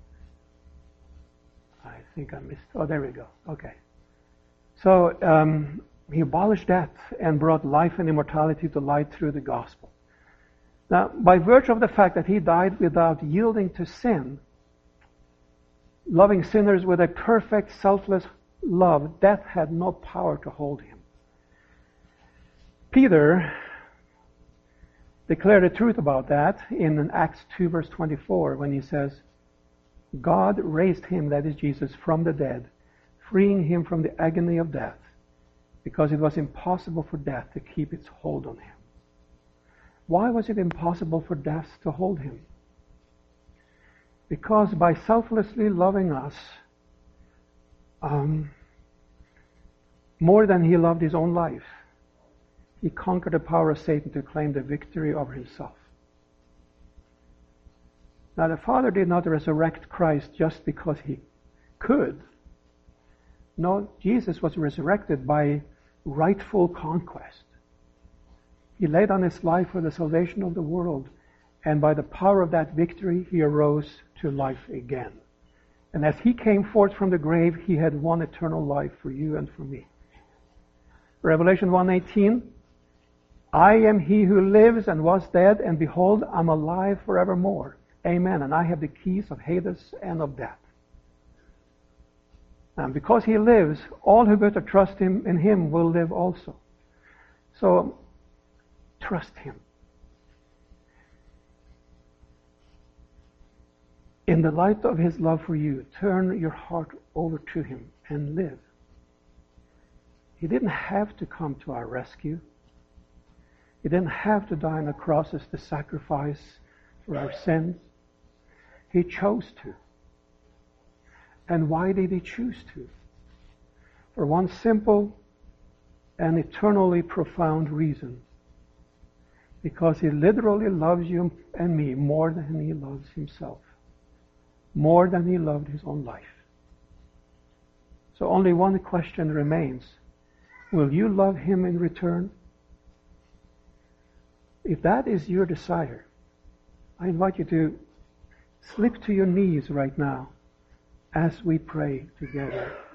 I think I missed. Oh, there we go. Okay. So, um, he abolished death and brought life and immortality to light through the gospel. Now, by virtue of the fact that he died without yielding to sin, loving sinners with a perfect, selfless love, death had no power to hold him. Peter declared the truth about that in Acts two, verse twenty-four, when he says, God raised him, that is Jesus, from the dead, freeing him from the agony of death, because it was impossible for death to keep its hold on him. Why was it impossible for death to hold him? Because by selflessly loving us, um, more than he loved his own life, he conquered the power of Satan to claim the victory over himself. Now, the Father did not resurrect Christ just because he could. No, Jesus was resurrected by rightful conquest. He laid on his life for the salvation of the world, and by the power of that victory, he arose to life again. And as he came forth from the grave, he had won eternal life for you and for me. Revelation one eighteen, I am he who lives and was dead, and behold, I'm alive forevermore. Amen. And I have the keys of Hades and of death. And because he lives, all who put their trust him, in him will live also. So, trust him. In the light of his love for you, turn your heart over to him and live. He didn't have to come to our rescue. He didn't have to die on the cross as the sacrifice for our sins. He chose to. And why did he choose to? For one simple and eternally profound reason. Because he literally loves you and me more than he loves himself. More than he loved his own life. So only one question remains. Will you love him in return? If that is your desire, I invite you to slip to your knees right now as we pray together.